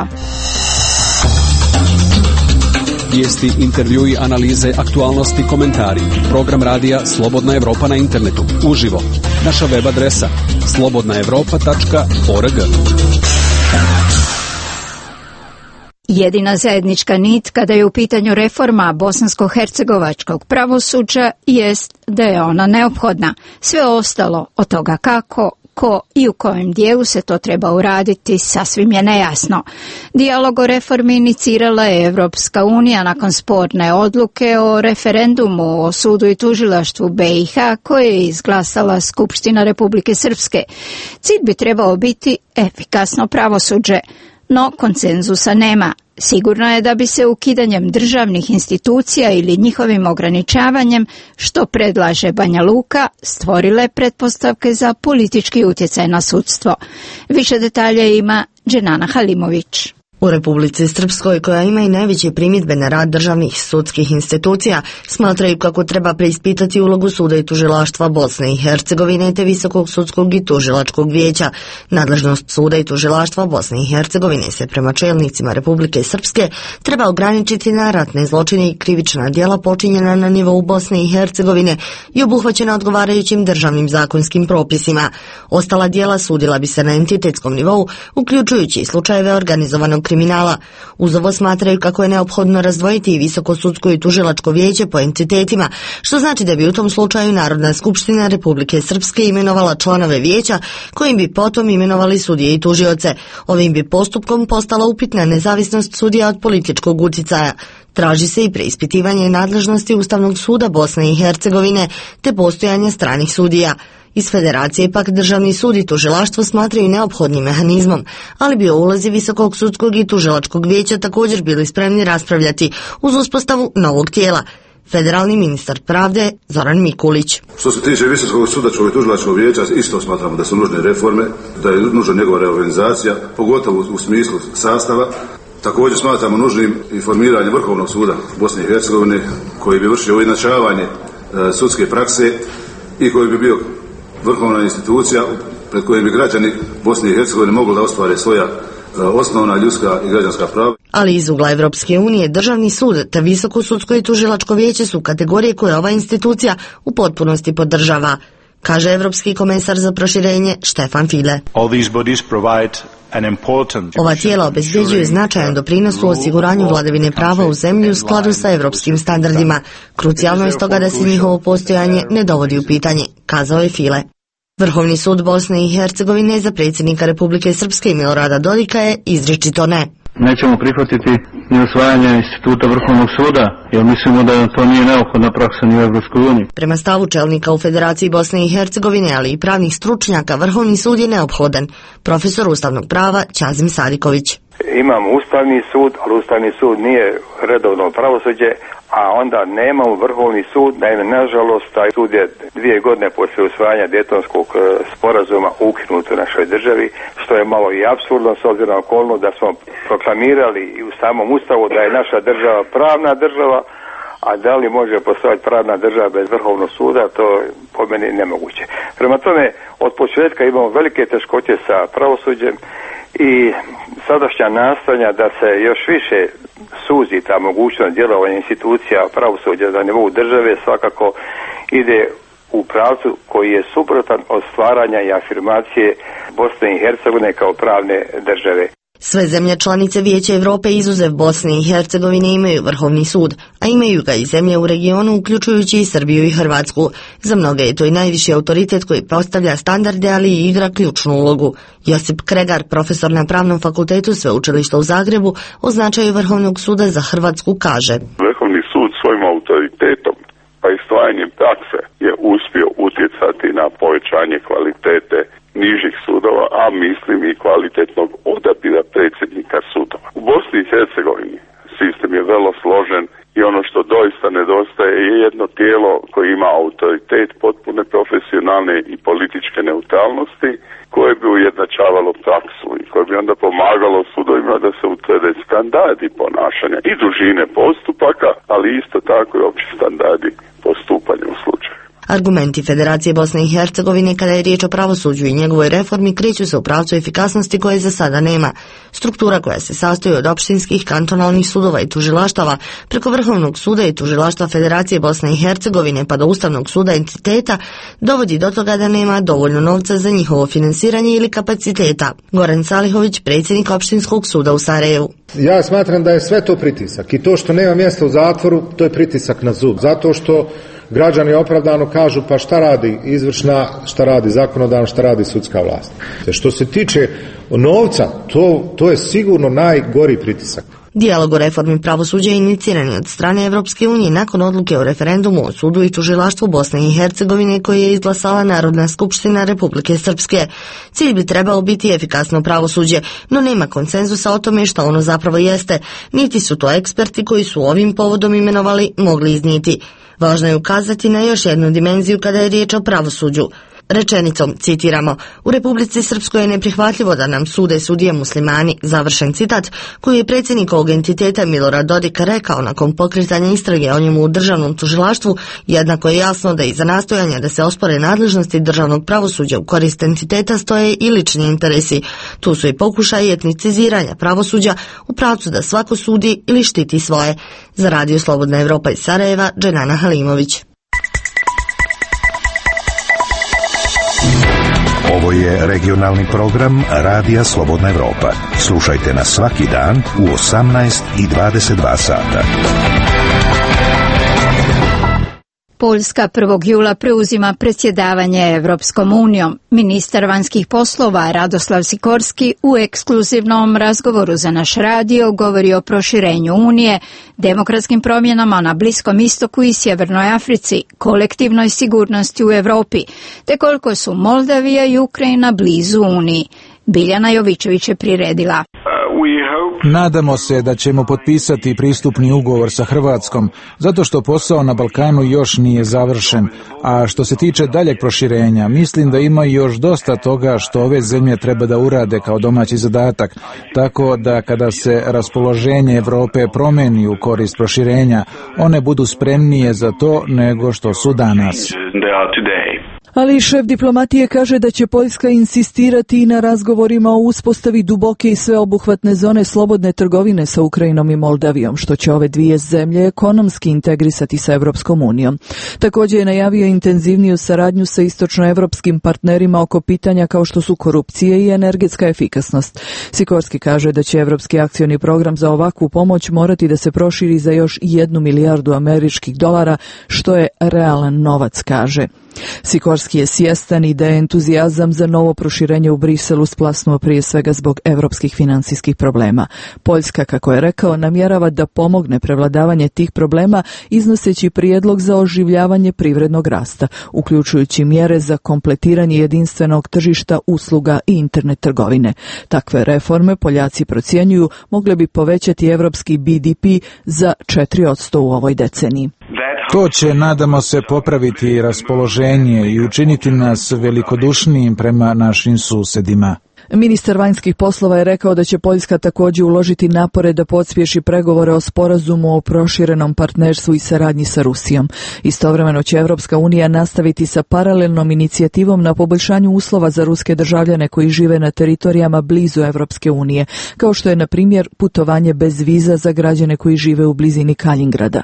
Vijesti, intervjui, analize, aktualnosti, komentari. Program Radija Slobodna Evropa na internetu. Uživo. Naša web adresa slobodnaevropa.org. Jedina zajednička nit kada je u pitanju reforma bosansko-hercegovačkog pravosuđa jest da je ona neophodna. Sve ostalo od toga kako, ko i u kojem dijelu se to treba uraditi sasvim je nejasno. Dijalog o reformi inicirala je Evropska unija nakon sporne odluke o referendumu o sudu i tužilaštvu BiH koje je izglasala Skupština Republike Srpske. Cilj bi trebao biti efikasno pravosuđe, no konsenzusa nema. Sigurno je da bi se ukidanjem državnih institucija ili njihovim ograničavanjem, što predlaže Banja Luka, stvorile pretpostavke za politički utjecaj na sudstvo. Više detalja ima Dženana Halimović. U Republici Srpskoj, koja ima i najveće primjedbe na rad državnih sudskih institucija, smatraju kako treba preispitati ulogu suda i tužilaštva Bosne i Hercegovine te Visokog sudskog i tužilačkog vijeća. Nadležnost suda i tužilaštva Bosne i Hercegovine se prema čelnicima Republike Srpske treba ograničiti na ratne zločine i krivična djela počinjena na nivou Bosne i Hercegovine i obuhvaćena odgovarajućim državnim zakonskim propisima. Ostala djela sudila bi se na entitetskom nivou, uključujući slučajeve organizovanog kriminala. Uz ovo smatraju kako je neophodno razdvojiti i Visoko sudsko i tužilačko vijeće po entitetima, što znači da bi u tom slučaju Narodna skupština Republike Srpske imenovala članove vijeća, kojim bi potom imenovali sudije i tužioce. Ovim bi postupkom postala upitna nezavisnost sudija od političkog uticaja. Traži se i preispitivanje nadležnosti Ustavnog suda Bosne i Hercegovine te postojanje stranih sudija. Iz Federacije pak Državni sud i tužilaštvo smatraju neophodnim mehanizmom, ali bi o ulozi Visokog sudskog i tužilačkog vijeća također bili spremni raspravljati uz uspostavu novog tijela. Federalni ministar pravde Zoran Mikulić. Što se tiče Visokog sudačkog i tužilačkog vijeća, isto smatramo da su nužne reforme, da je nužna njegova reorganizacija, pogotovo u smislu sastava. Također smatramo nužnim i formiranje Vrhovnog suda Bosne i Hercegovine koji bi vršio ujednačavanje sudske prakse i koji bi bio vrhovna institucija pred kojim bi građani Bosne i Hercegovine mogli da ostvare svoja osnovna ljudska i građanska prava. Ali iz ugla Evropske unije, Državni sud te Visoko sudsko i tužilačko vijeće su kategorije koje ova institucija u potpunosti podržava, kaže Evropski komesar za proširenje Štefan File. Ova tijela obezbjeđuju značajan doprinos u osiguranju vladavine prava u zemlji u skladu sa evropskim standardima. Krucijalno je stoga da se njihovo postojanje ne dovodi u pitanje, kazao je File. Vrhovni sud Bosne i Hercegovine za predsjednika Republike Srpske Milorada Dodika je izričito ne. Nećemo prihvatiti ni usvajanje instituta Vrhovnog suda, jer mislimo da to nije neophodna praksa ni u Evropskoj uniji. Prema stavu čelnika u Federaciji Bosne i Hercegovine, ali i pravnih stručnjaka, Vrhovni sud je neophodan. Profesor ustavnog prava Ćazim Sadiković. Imamo Ustavni sud, ali Ustavni sud nije redovno pravosuđe, a onda nemamo Vrhovni sud. Naime, nažalost, taj sud je 2 godine poslije usvajanja Daytonskog sporazuma ukinut u našoj državi, što je malo i apsurdno s obzirom na okolnost da smo proklamirali i u samom Ustavu da je naša država pravna država, a da li može postojati pravna država bez Vrhovnog suda, to je po meni nemoguće. Prema tome, od početka imamo velike teškoće sa pravosuđem i sadašnja nastojanja da se još više suzi ta mogućnost djelovanja institucija pravosuđa za nivou države svakako ide u pravcu koji je suprotan od stvaranja i afirmacije Bosne i Hercegovine kao pravne države. Sve zemlje članice Vijeća Europe izuzev Bosne i Hercegovine imaju Vrhovni sud, a imaju ga i zemlje u regionu uključujući i Srbiju i Hrvatsku. Za mnoge je to i najviši autoritet koji postavlja standarde, ali i igra ključnu ulogu. Josip Kregar, profesor na Pravnom fakultetu Sveučilišta u Zagrebu, o značaju Vrhovnog suda za Hrvatsku kaže: Vrhovni sud svojim autoritetom pa i stvaranjem prakse je uspio utjecati na povećanje kvalitete nižih sudova, a mislim i kvalitetnog odabira predsjednika sudova. U Bosni i Hercegovini sistem je vrlo složen i ono što doista nedostaje je jedno tijelo koje ima autoritet potpune profesionalne i političke neutralnosti, koje bi ujednačavalo praksu i koje bi onda pomagalo sudovima da se utvrde standardi ponašanja i dužine postupaka, ali isto tako i opći standardi postupanja u slučaju. Argumenti Federacije Bosne i Hercegovine kada je riječ o pravosuđu i njegovoj reformi kreću se u pravcu efikasnosti koje za sada nema. Struktura koja se sastoji od opštinskih, kantonalnih sudova i tužilaštava preko Vrhovnog suda i tužilaštva Federacije Bosne i Hercegovine pa do Ustavnog suda entiteta dovodi do toga da nema dovoljno novca za njihovo finansiranje ili kapaciteta. Goran Salihović, predsjednik opštinskog suda u Sarajevu. Ja smatram da je sve to pritisak i to što nema mjesta u zatvoru, to je pritisak na sud, zato što građani opravdano kažu pa šta radi izvršna, šta radi zakonodavna, šta radi sudska vlast. Što se tiče novca, to je sigurno najgori pritisak. Dijalog o reformi pravosuđa je iniciran od strane Evropske unije nakon odluke o referendumu o sudu i tužilaštvu Bosne i Hercegovine koje je izglasala Narodna skupština Republike Srpske. Cilj bi trebao biti efikasno pravosuđe, no nema konsenzusa o tome što ono zapravo jeste, niti su to eksperti koji su ovim povodom imenovali mogli iznijeti. Važno je ukazati na još jednu dimenziju kada je riječ o pravosuđu. Rečenicom, citiramo, u Republici Srpskoj je neprihvatljivo da nam sude sudije muslimani, završen citat, koji je predsjednik ovog entiteta Milorad Dodik rekao nakon pokretanja istrage o njemu u državnom tužilaštvu. Jednako je jasno da iza nastojanja da se ospore nadležnosti državnog pravosuđa u korist entiteta stoje i lični interesi. Tu su i pokušaj etniciziranja pravosuđa u pravcu da svako sudi ili štiti svoje. Za Radio Slobodna Evropa iz Sarajeva, Dženana Halimović. Ovo je regionalni program Radija Slobodna Evropa. Slušajte nas svaki dan u 18 i 22 sata. Poljska 1. jula preuzima predsjedavanje Evropskom unijom. Ministar vanjskih poslova Radoslav Sikorski u ekskluzivnom razgovoru za naš radio govori o proširenju Unije, demokratskim promjenama na Bliskom istoku i Sjevernoj Africi, kolektivnoj sigurnosti u Europi, te koliko su Moldavija i Ukrajina blizu Uniji. Biljana Jovičević je priredila. Nadamo se da ćemo potpisati pristupni ugovor sa Hrvatskom, zato što posao na Balkanu još nije završen, a što se tiče daljeg proširenja, mislim da ima još dosta toga što ove zemlje treba da urade kao domaći zadatak, tako da kada se raspoloženje Europe promeni u korist proširenja, one budu spremnije za to nego što su danas. Ali šef diplomatije kaže da će Poljska insistirati i na razgovorima o uspostavi duboke i sveobuhvatne zone slobodne trgovine sa Ukrajinom i Moldavijom, što će ove dvije zemlje ekonomski integrisati sa Evropskom unijom. Također je najavio intenzivniju saradnju sa istočnoevropskim partnerima oko pitanja kao što su korupcije i energetska efikasnost. Sikorski kaže da će Evropski akcioni program za ovakvu pomoć morati da se proširi za još 1 milijardu američkih dolara, što je realan novac, kaže. Sikorski je svjestan i da je entuzijazam za novo proširenje u Briselu splasnuo prije svega zbog evropskih financijskih problema. Poljska, kako je rekao, namjerava da pomogne prevladavanje tih problema iznoseći prijedlog za oživljavanje privrednog rasta, uključujući mjere za kompletiranje jedinstvenog tržišta usluga i internet trgovine. Takve reforme, Poljaci procjenjuju, mogle bi povećati evropski BDP za 4% u ovoj deceniji. To će, nadamo se, popraviti raspoloženje i učiniti nas velikodušnijim prema našim susedima. Ministar vanjskih poslova je rekao da će Poljska također uložiti napore da pospješi pregovore o sporazumu o proširenom partnerstvu i saradnji sa Rusijom. Istovremeno će Evropska unija nastaviti sa paralelnom inicijativom na poboljšanju uslova za ruske državljane koji žive na teritorijama blizu Evropske unije, kao što je, na primjer, putovanje bez viza za građane koji žive u blizini Kaljingrada.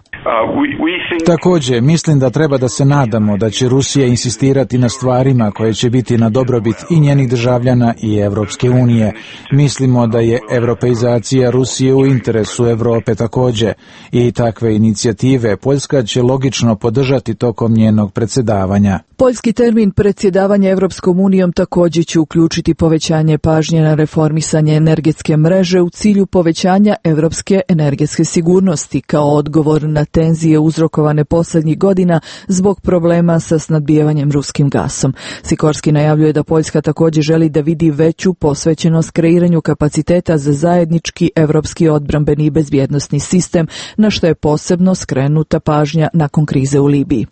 Također, mislim da treba da se nadamo da će Rusija insistirati na stvarima koje će biti na dobrobit i njenih državljana i Evropske unije. Mislimo da je europeizacija Rusije u interesu Europe također i takve inicijative Poljska će logično podržati tokom njenog predsjedavanja. Poljski termin predsjedavanja Evropskom unijom također će uključiti povećanje pažnje na reformisanje energetske mreže u cilju povećanja evropske energetske sigurnosti kao odgovor na tenzije uzrokovane posljednjih godina zbog problema sa snabdijevanjem ruskim gasom. Sikorski najavljuje da Poljska također želi da vidi veću posvećenost kreiranju kapaciteta za zajednički evropski odbrambeni i bezbjednosni sistem, na što je posebno skrenuta pažnja nakon krize u Libiji.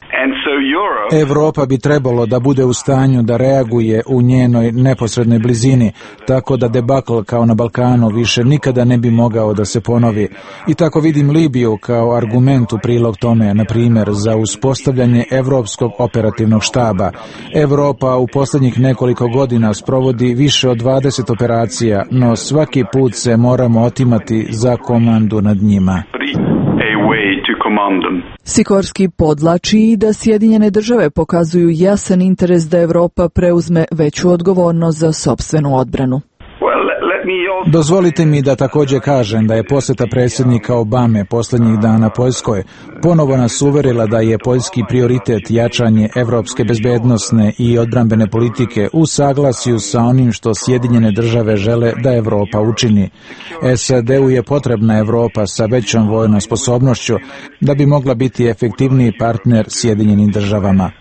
Europa bi trebalo da bude u stanju da reaguje u njenoj neposrednoj blizini, tako da debakl kao na Balkanu više nikada ne bi mogao da se ponovi. I tako vidim Libiju kao argument u prilog tome, na primjer, za uspostavljanje Evropskog operativnog štaba. Europa u posljednjih nekoliko godina sprovodi više od 20 operacija, no svaki put se moramo otimati za komandu nad njima. Sikorski podlači i da Sjedinjene države pokazuju jasan interes da Europa preuzme veću odgovornost za sopstvenu odbranu. Dozvolite mi da također kažem da je posjeta predsjednika Obame posljednjih dana Poljskoj ponovo nas uverila da je poljski prioritet jačanje evropske bezbednosne i odbrambene politike u saglasju sa onim što Sjedinjene države žele da Europa učini. SAD-u je potrebna Europa sa većom vojnom sposobnošću da bi mogla biti efektivniji partner Sjedinjenim državama.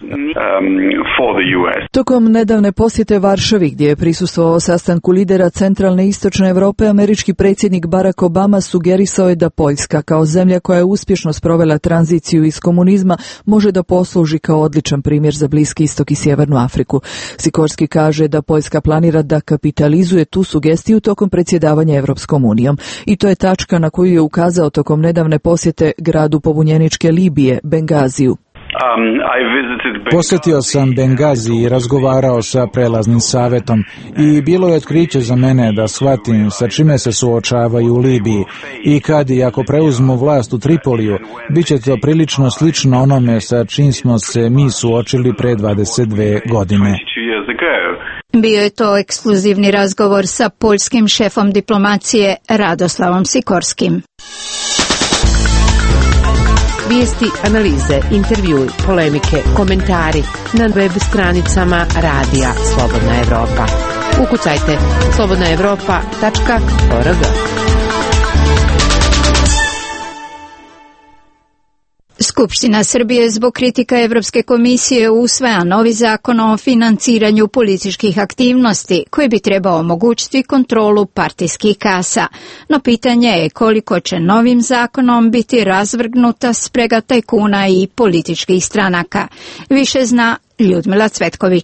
Tokom nedavne posjete Varšavi, gdje je prisustvovao sastanku lidera centralne i istočne Europe, američki predsjednik Barack Obama sugerisao je da Poljska, kao zemlja koja je uspješno sprovela tranziciju iz komunizma, može da posluži kao odličan primjer za Bliski istok i Sjevernu Afriku. Sikorski kaže da Poljska planira da kapitalizuje tu sugestiju tokom predsjedavanja Evropskom unijom. I to je tačka na koju je ukazao tokom nedavne posjete gradu pobunjeničke Libije, Bengaziju. Posjetio sam Bengazi i razgovarao sa prelaznim savjetom i bilo je otkriće za mene da shvatim sa čime se suočavaju u Libiji i kad i ako preuzmu vlast u Tripoliju, bit će to prilično slično onome sa čim smo se mi suočili pre 22 godine. Bio je to ekskluzivni razgovor sa poljskim šefom diplomacije Radoslavom Sikorskim. Vijesti, analize, intervjui, polemike, komentari na web stranicama Radija Slobodna Evropa. Ukucajte slobodnaevropa.org. Skupština Srbije zbog kritika Evropske komisije usvaja novi zakon o financiranju političkih aktivnosti koji bi trebao omogućiti kontrolu partijskih kasa. No pitanje je koliko će novim zakonom biti razvrgnuta sprega tajkuna i političkih stranaka. Više zna Ljudmila Cvetković.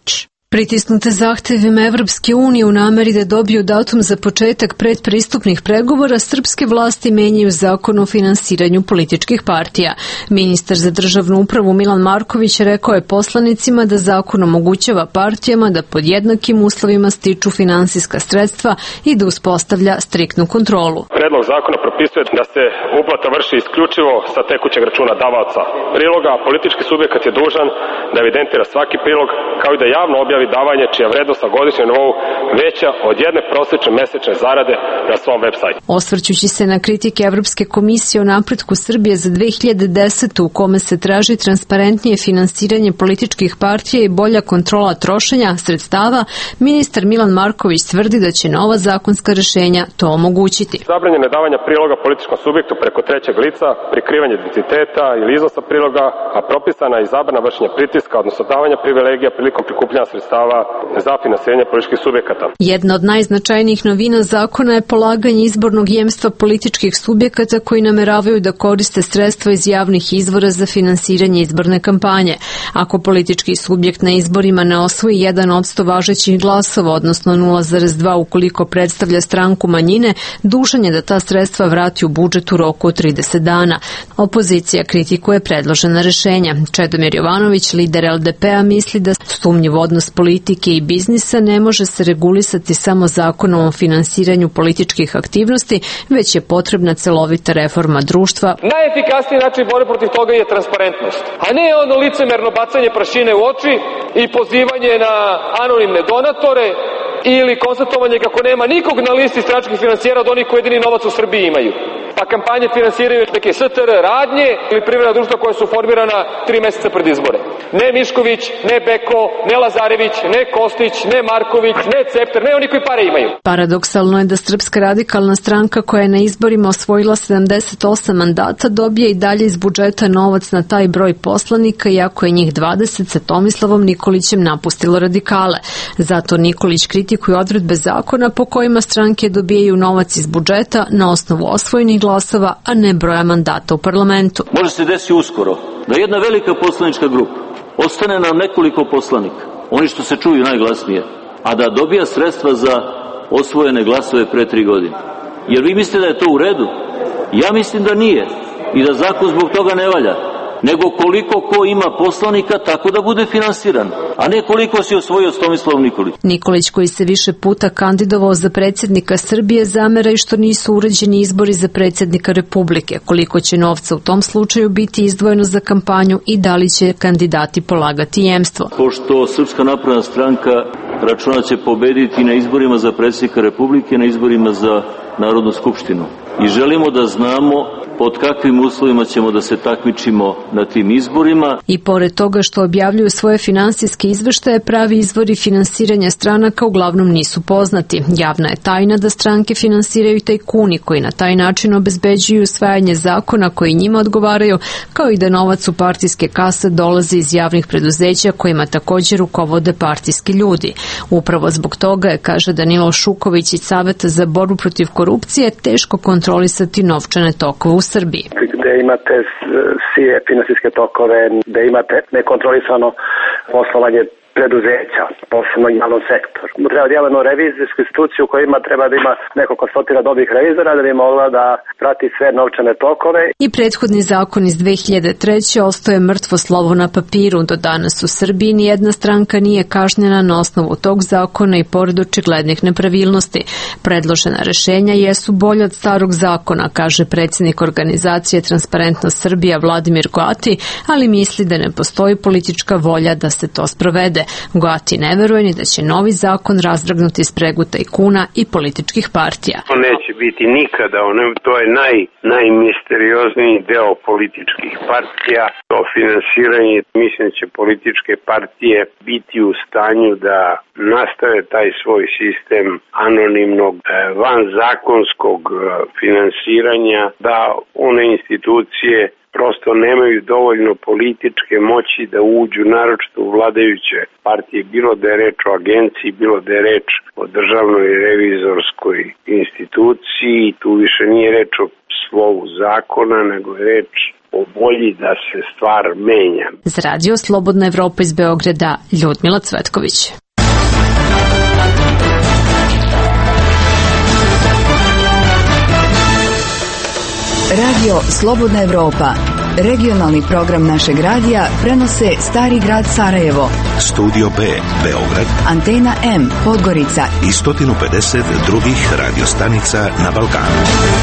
Pritisnute zahtevima Evropske unije u nameri da dobiju datum za početak predpristupnih pregovora, srpske vlasti menjaju zakon o finansiranju političkih partija. Ministar za državnu upravu Milan Marković rekao je poslanicima da zakon omogućava partijama da pod jednakim uslovima stiču finansijska sredstva i da uspostavlja striktnu kontrolu. Predlog zakona propisuje da se uplata vrši isključivo sa tekućeg računa davaoca priloga, a politički subjekat je dužan da evidentira svaki prilog, kao i da javno objavi davanje čija vrednost na godišnjem nivou veća od jedne prosječne mesečne zarade na svom web sajtu. Osvrćući se na kritike Evropske komisije o napretku Srbije za 2010. u kome se traži transparentnije finansiranje političkih partija i bolja kontrola trošenja sredstava, ministar Milan Marković tvrdi da će nova zakonska rešenja to omogućiti. Zabranjeno davanje priloga političkom subjektu preko trećeg lica, prikrivanje identiteta ili iznosa priloga, a propisana je i zabrana vršenja pritiska, odnosno davanja privilegija prilikom prikupljanja sredstava za finansiranje političkih subjekata. Jedna od najznačajnijih novina zakona je polaganje izbornog jemstva političkih subjekata koji nameravaju da koriste sredstva iz javnih izvora za finansiranje izborne kampanje. Ako politički subjekt na izborima ne osvoji 1% važećih glasova, odnosno 0,2 ukoliko predstavlja stranku manjine, dužan je da ta sredstva vrati u budžet u roku od 30 dana. Opozicija kritikuje predložena rešenja. Čedomir Jovanović, lider LDP-a, misli da sumnjiv odnos politike i biznisa ne može se regulisati samo zakonom o finansiranju političkih aktivnosti, već je potrebna celovita reforma društva. Najefikasniji način borbe protiv toga je transparentnost, a ne ono licemerno bacanje prašine u oči i pozivanje na anonimne donatore ili konstatovanje kako nema nikog na listi stranačkih finansijera od onih koji jedini novac u Srbiji imaju. Pa kampanje finansiraju neke STR radnje ili privredna društva koja su formirana 3 meseca pred izbore. Ne Mišković, ne Beko, ne Lazarević, ne Kostić, ne Marković, ne Cepter, ne oni koji pare imaju. Paradoksalno je da Srpska radikalna stranka koja je na izborima osvojila 78 mandata dobije i dalje iz budžeta novac na taj broj poslanika, iako je njih 20 sa Tomislavom Nikolićem napustilo radikale. Zato Nikolić kritikuje odredbe zakona po kojima stranke dobijaju novac iz budžeta na osnovu osvojenih glasova, a ne broja mandata u parlamentu. Može se desiti uskoro da jedna velika poslanička grupa ostane na nekoliko poslanika, oni što se čuju najglasnije, a da dobija sredstva za osvojene glasove pre 3 godine. Jer vi mislite da je to u redu? Ja mislim da nije i da zakon zbog toga ne valja, nego koliko ko ima poslanika, tako da bude finansiran, a ne koliko si osvojio Tomislav Nikolić. Nikolić, koji se više puta kandidovao za predsjednika Srbije, zamera i što nisu uređeni izbori za predsjednika Republike, koliko će novca u tom slučaju biti izdvojeno za kampanju i da li će kandidati polagati jemstvo. Pošto Srpska napredna stranka računa će pobediti na izborima za predsjednika Republike, na izborima za Narodnu skupštinu. I želimo da znamo pod kakvim uslovima ćemo da se takmičimo na tim izborima. I pored toga što objavljuju svoje finansijske izveštaje, pravi izvori finansiranja stranaka uglavnom nisu poznati. Javna je tajna da stranke finansiraju tajkuni koji na taj način obezbeđuju usvajanje zakona koji njima odgovaraju, kao i da novac u partijske kase dolazi iz javnih preduzeća kojima također rukovode partijski ljudi. Upravo zbog toga je, kaže Danilo Šuković iz Saveta za borbu protiv korupcije, teško kontrolisati novčane tokove u Srbiji. Gde imate sije finansijske tokove, gde imate nekontrolisano poslovanje preduzeća, posebno i malom sektoru. Treba djeleno revizijsku instituciju koja treba da ima nekoliko stotina dobrih revizora da bi mogla da prati sve novčane tokove. I prethodni zakon iz 2003. ostaje mrtvo slovo na papiru. Do danas u Srbiji nijedna stranka nije kažnjena na osnovu tog zakona i pored očiglednih nepravilnosti. Predložena rešenja jesu bolje od starog zakona, kaže predsjednik organizacije Transparentnost Srbija Vladimir Goati, ali misli da ne postoji politička volja da se to sprovede. Goati ne veruje ni da će novi zakon razdragnuti spregu tajkuna i političkih partija. To neće biti nikada, to je najmisteriozniji deo političkih partija. To finansiranje, mislim da će političke partije biti u stanju da nastave taj svoj sistem anonimnog, vanzakonskog finansiranja, da one institucije prosto nemaju dovoljno političke moći da uđu naročito u vladajuće partije, bilo da je reč o agenciji, bilo da je reč o državnoj revizorskoj instituciji. Tu više nije reč o slovu zakona, nego je reč o volji da se stvar menja. Za radio Slobodna Evropa iz Beograda, Ljudmila Cvetković. Radio Slobodna Evropa. Regionalni program našeg radija prenose Stari grad Sarajevo, Studio B Beograd, Antena M Podgorica i 150 drugih radiostanica na Balkanu.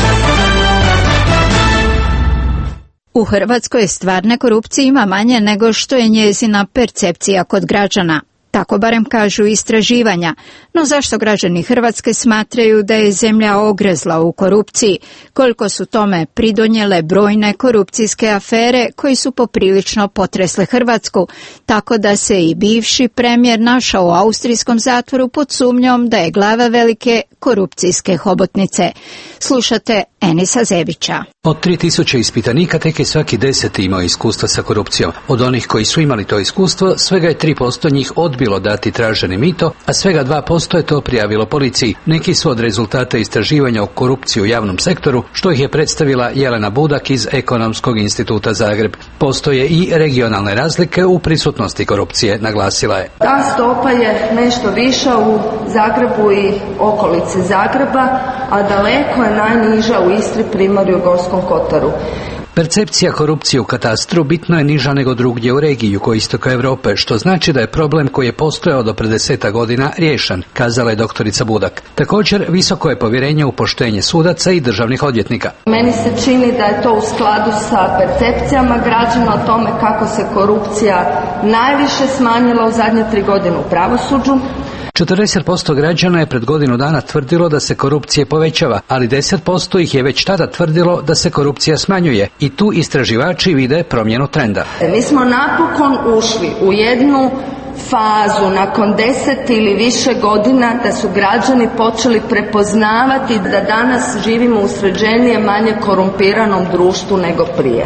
U Hrvatskoj stvarne korupcije ima manje nego što je njezina percepcija kod građana. Tako barem kažu istraživanja. No zašto građani Hrvatske smatraju da je zemlja ogrezla u korupciji? Koliko su tome pridonijele brojne korupcijske afere koji su poprilično potresle Hrvatsku, tako da se i bivši premijer našao u austrijskom zatvoru pod sumnjom da je glava velike korupcijske hobotnice. Slušate Enisa Zebića. Od 3000 ispitanika tek je svaki 10. imao iskustva sa korupcijom. Od onih koji su imali to iskustvo, svega je 3% njih odbilo dati traženi mito, a svega 2% je to prijavilo policiji. Neki su od rezultata istraživanja o korupciji u javnom sektoru, što ih je predstavila Jelena Budak iz Ekonomskog instituta Zagreb. Postoje i regionalne razlike u prisutnosti korupcije, naglasila je. Ta stopa je nešto viša u Zagrebu i okolici Zagreba, a daleko je najniža u Istri, Primorju i Gorskom kotaru. Percepcija korupcije u katastru bitno je niža nego drugdje u regiji jugoistoka Europe, što znači da je problem koji je postojao do pred 10 godina riješen, kazala je doktorica Budak. Također, visoko je povjerenje u poštenje sudaca i državnih odvjetnika. Meni se čini da je to u skladu sa percepcijama građana o tome kako se korupcija najviše smanjila u zadnje 3 godine u pravosuđu. 40% građana je pred godinu dana tvrdilo da se korupcija povećava, ali 10% ih je već tada tvrdilo da se korupcija smanjuje i tu istraživači vide promjenu trenda. Mi smo napokon ušli u jednu fazu nakon 10 ili više godina da su građani počeli prepoznavati da danas živimo u sređenije, manje korumpiranom društvu nego prije.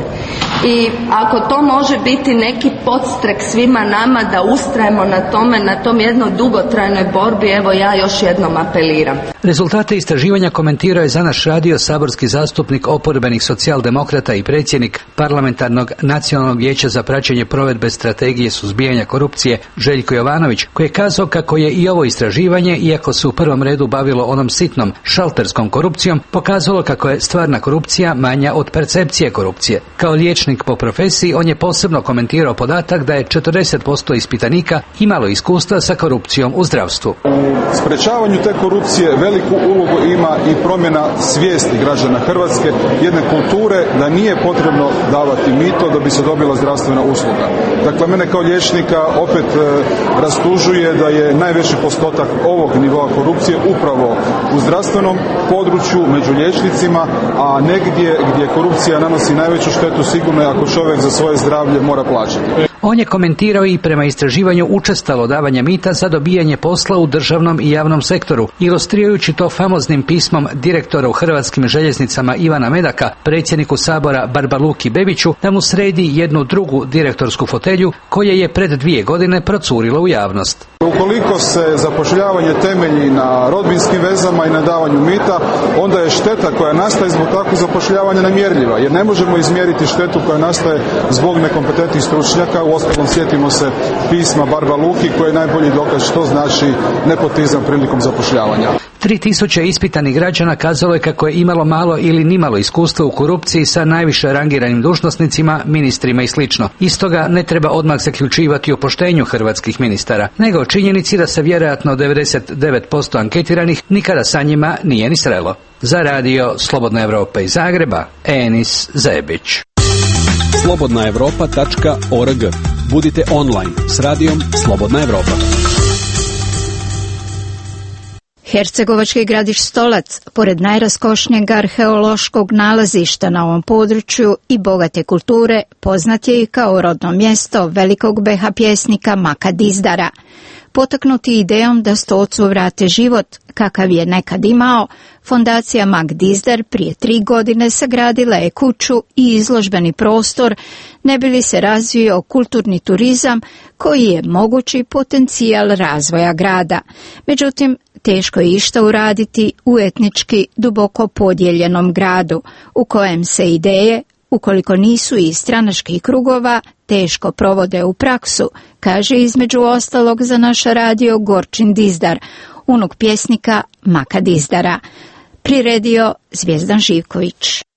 I ako to može biti neki podstrek svima nama da ustrajemo na tome, na tom jednoj dugotrajnoj borbi, evo ja još jednom apeliram. Rezultate istraživanja komentirao je za naš radio saborski zastupnik oporbenih socijaldemokrata i predsjednik Parlamentarnog nacionalnog vijeća za praćenje provedbe strategije suzbijanja korupcije Željko Jovanović, koji je kazao kako je i ovo istraživanje, iako se u prvom redu bavilo onom sitnom šalterskom korupcijom, pokazalo kako je stvarna korupcija manja od percepcije korupcije. Kao liječnik po profesiji, on je posebno komentirao podatak da je 40% ispitanika imalo iskustva sa korupcijom u zdravstvu. U sprečavanju te korupcije veliku ulogu ima i promjena svijesti građana Hrvatske, jedne kulture da nije potrebno davati mito da bi se dobila zdravstvena usluga. Dakle, mene kao liječnika opet rastužuje da je najveći postotak ovog nivoa korupcije upravo u zdravstvenom području, među liječnicima, a negdje gdje korupcija nanosi najveću štetu sigurno je ako čovjek za svoje zdravlje mora plaćati. On je komentirao i prema istraživanju učestalo davanje mita za dobijanje posla u državnom i javnom sektoru, ilustrirajući to famoznim pismom direktora u Hrvatskim željeznicama Ivana Medaka, predsjedniku Sabora Barbaluki Bebiću, da mu sredi jednu drugu direktorsku fotelju koje je pred 2 godine procurilo u javnost. Ukoliko se zapošljavanje temelji na rodbinskim vezama i na davanju mita, onda je šteta koja nastaje zbog takvog zapošljavanja nemjerljiva, jer ne možemo izmjeriti štetu koja nastaje zbog nekompetentnih stručnjaka. Uostalom, sjetimo se pisma Barbaluki koji je najbolji dokaz što znači nepotizam prilikom zapošljavanja. 3000 ispitanih građana kazalo je kako je imalo malo ili nimalo iskustva u korupciji sa najviše rangiranim dužnosnicima, ministrima i sl. Iz toga ne treba odmah zaključivati o poštenju hrvatskih ministara, nego o činjenici da se vjerojatno 99% anketiranih nikada sa njima nije ni srelo. Za radio Slobodna Evropa iz Zagreba, Enis Zebić. slobodnaevropa.org. Budite online s radijom Slobodna Evropa. Hercegovački gradić Stolac, pored najraskošnijeg arheološkog nalazišta na ovom području i bogate kulture, poznat je i kao rodno mjesto velikog BH pjesnika Maka Dizdara. Potaknuti idejom da Stolcu vrate život kakav je nekad imao, fondacija Mak Dizdar prije 3 godine sagradila je kuću i izložbeni prostor ne bi li se razvio kulturni turizam koji je mogući potencijal razvoja grada. Međutim, teško je išta uraditi u etnički duboko podijeljenom gradu u kojem se ideje, ukoliko nisu iz stranačkih krugova, teško provode u praksu, kaže između ostalog za naš radio Gorčin Dizdar, unuk pjesnika Maka Dizdara. Priredio Zvijezdan Živković.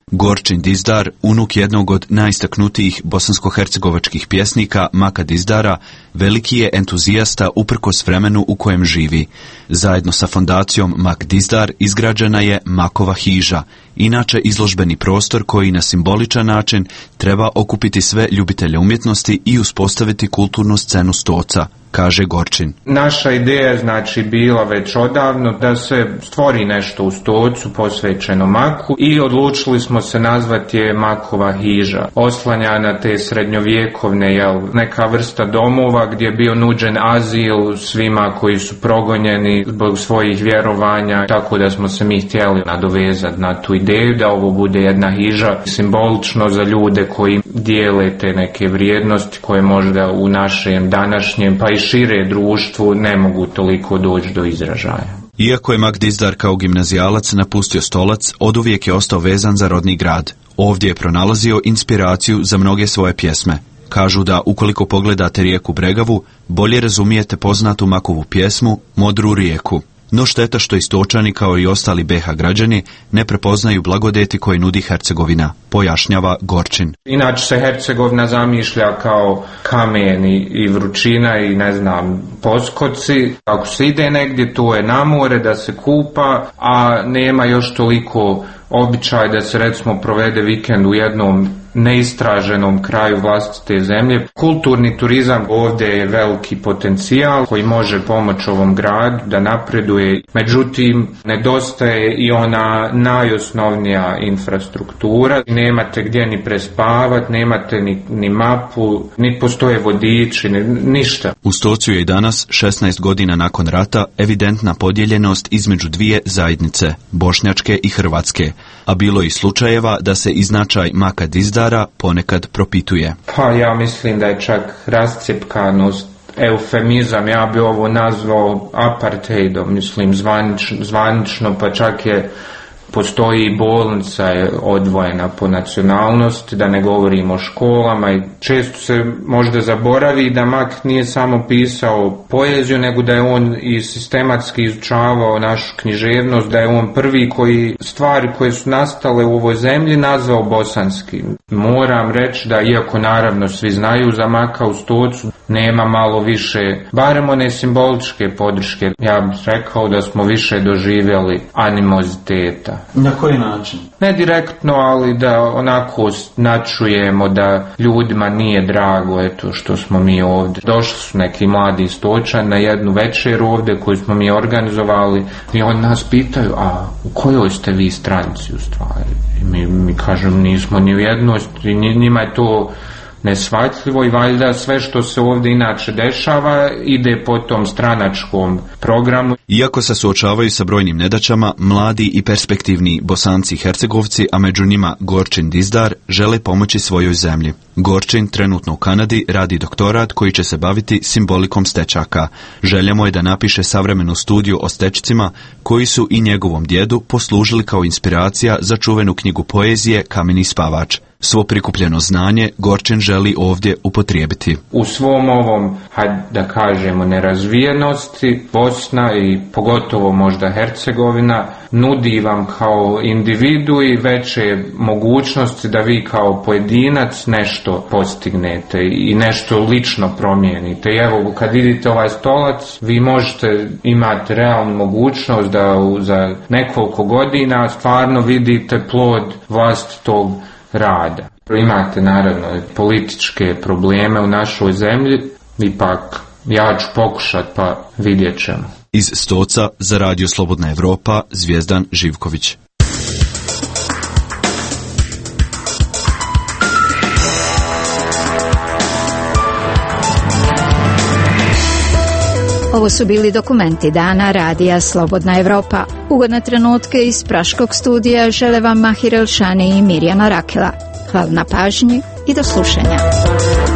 Gorčin Dizdar, unuk jednog od najistaknutijih bosansko-hercegovačkih pjesnika Maka Dizdara, veliki je entuzijasta uprkos vremenu u kojem živi. Zajedno sa fondacijom Mak Dizdar izgrađena je Makova hiža, inače izložbeni prostor koji na simboličan način treba okupiti sve ljubitelje umjetnosti i uspostaviti kulturnu scenu Stoca, kaže Gorčin. Naša ideja je znači bila već odavno da se stvori nešto u Stocu posvećeno Maku i odlučili smo se nazvati je Makova hiža. Oslanja na te srednjovjekovne, neka vrsta domova gdje je bio nuđen azil svima koji su progonjeni zbog svojih vjerovanja, tako da smo se mi htjeli nadovezati na tu ideju da ovo bude jedna hiža simbolično za ljude koji dijele te neke vrijednosti koje možda u našem današnjem pa i šire društvu ne mogu toliko doći do izražaja. Iako je Mak Dizdar kao gimnazijalac napustio Stolac, oduvijek je ostao vezan za rodni grad. Ovdje je pronalazio inspiraciju za mnoge svoje pjesme. Kažu da ukoliko pogledate rijeku Bregavu, bolje razumijete poznatu Makovu pjesmu Modru rijeku. No šteta što i Stočani kao i ostali BiH građani ne prepoznaju blagodeti koje nudi Hercegovina, pojašnjava Gorčin. Inače se Hercegovina zamišlja kao kamen i vrućina i poskoci. Ako se ide negdje, to je na more da se kupa, a nema još toliko običaj da se recimo provede vikend u jednom neistraženom kraju vlastite zemlje. Kulturni turizam ovdje je veliki potencijal koji može pomoći ovom gradu da napreduje. Međutim, nedostaje i ona najosnovnija infrastruktura. Nemate gdje ni prespavati, nemate ni mapu, ni postoje vodiči, ništa. U Stocu je i danas, 16 godina nakon rata, evidentna podijeljenost između dvije zajednice, bošnjačke i hrvatske, a bilo i slučajeva da se i značaj Maka Dizdara ponekad propituje. Pa ja mislim da je čak rascjepkanost eufemizam, ja bi ovo nazvao apartheidom, mislim zvanično, pa čak postoji i bolnica je odvojena po nacionalnosti, da ne govorimo o školama i često se možda zaboravi da Mak nije samo pisao poeziju, nego da je on i sistematski izučavao našu književnost, da je on prvi koji stvari koje su nastale u ovoj zemlji nazvao bosanski. Moram reći da, iako naravno svi znaju za Maka u Stocu, nema malo više, barem one simboličke podrške. Ja bih rekao da smo više doživjeli animoziteta. Na koji način? Ne direktno, ali da onako načujemo da ljudima nije drago što smo mi ovdje. Došli su neki mladi Stočani na jednu večer ovdje koju smo mi organizovali i oni nas pitaju, a u kojoj ste vi stranci u stvari? I mi kažem, nismo ni u jednoj, njima je to neshvatljivo i valjda sve što se ovdje inače dešava ide po tom stranačkom programu. Iako se suočavaju sa brojnim nedaćama, mladi i perspektivni Bosanci i Hercegovci, a među njima Gorčin Dizdar, žele pomoći svojoj zemlji. Gorčin trenutno u Kanadi radi doktorat koji će se baviti simbolikom stečaka. Želja mu je da napiše savremenu studiju o stečcima koji su i njegovom djedu poslužili kao inspiracija za čuvenu knjigu poezije Kameni spavač. Svo prikupljeno znanje Gorčin želi ovdje upotrijebiti. U svom ovom, da kažemo, nerazvijenosti, Bosna i pogotovo možda Hercegovina nudi vam kao individu i veće mogućnosti da vi kao pojedinac nešto postignete i nešto lično promijenite. I evo, kad vidite ovaj Stolac, vi možete imati realnu mogućnost da za nekoliko godina stvarno vidite plod vlastitog rada. Imate naravno političke probleme u našoj zemlji, ipak ja ću pokušati, pa vidjet ćemo. Iz Stoca za Radio Slobodna Evropa, Zvijezdan Živković. Ovo su bili dokumenti dana Radija Slobodna Evropa. Ugodne trenutke iz Praškog studija žele vam Mahir Elšani i Mirjana Rakela. Hvala na pažnji i do slušanja.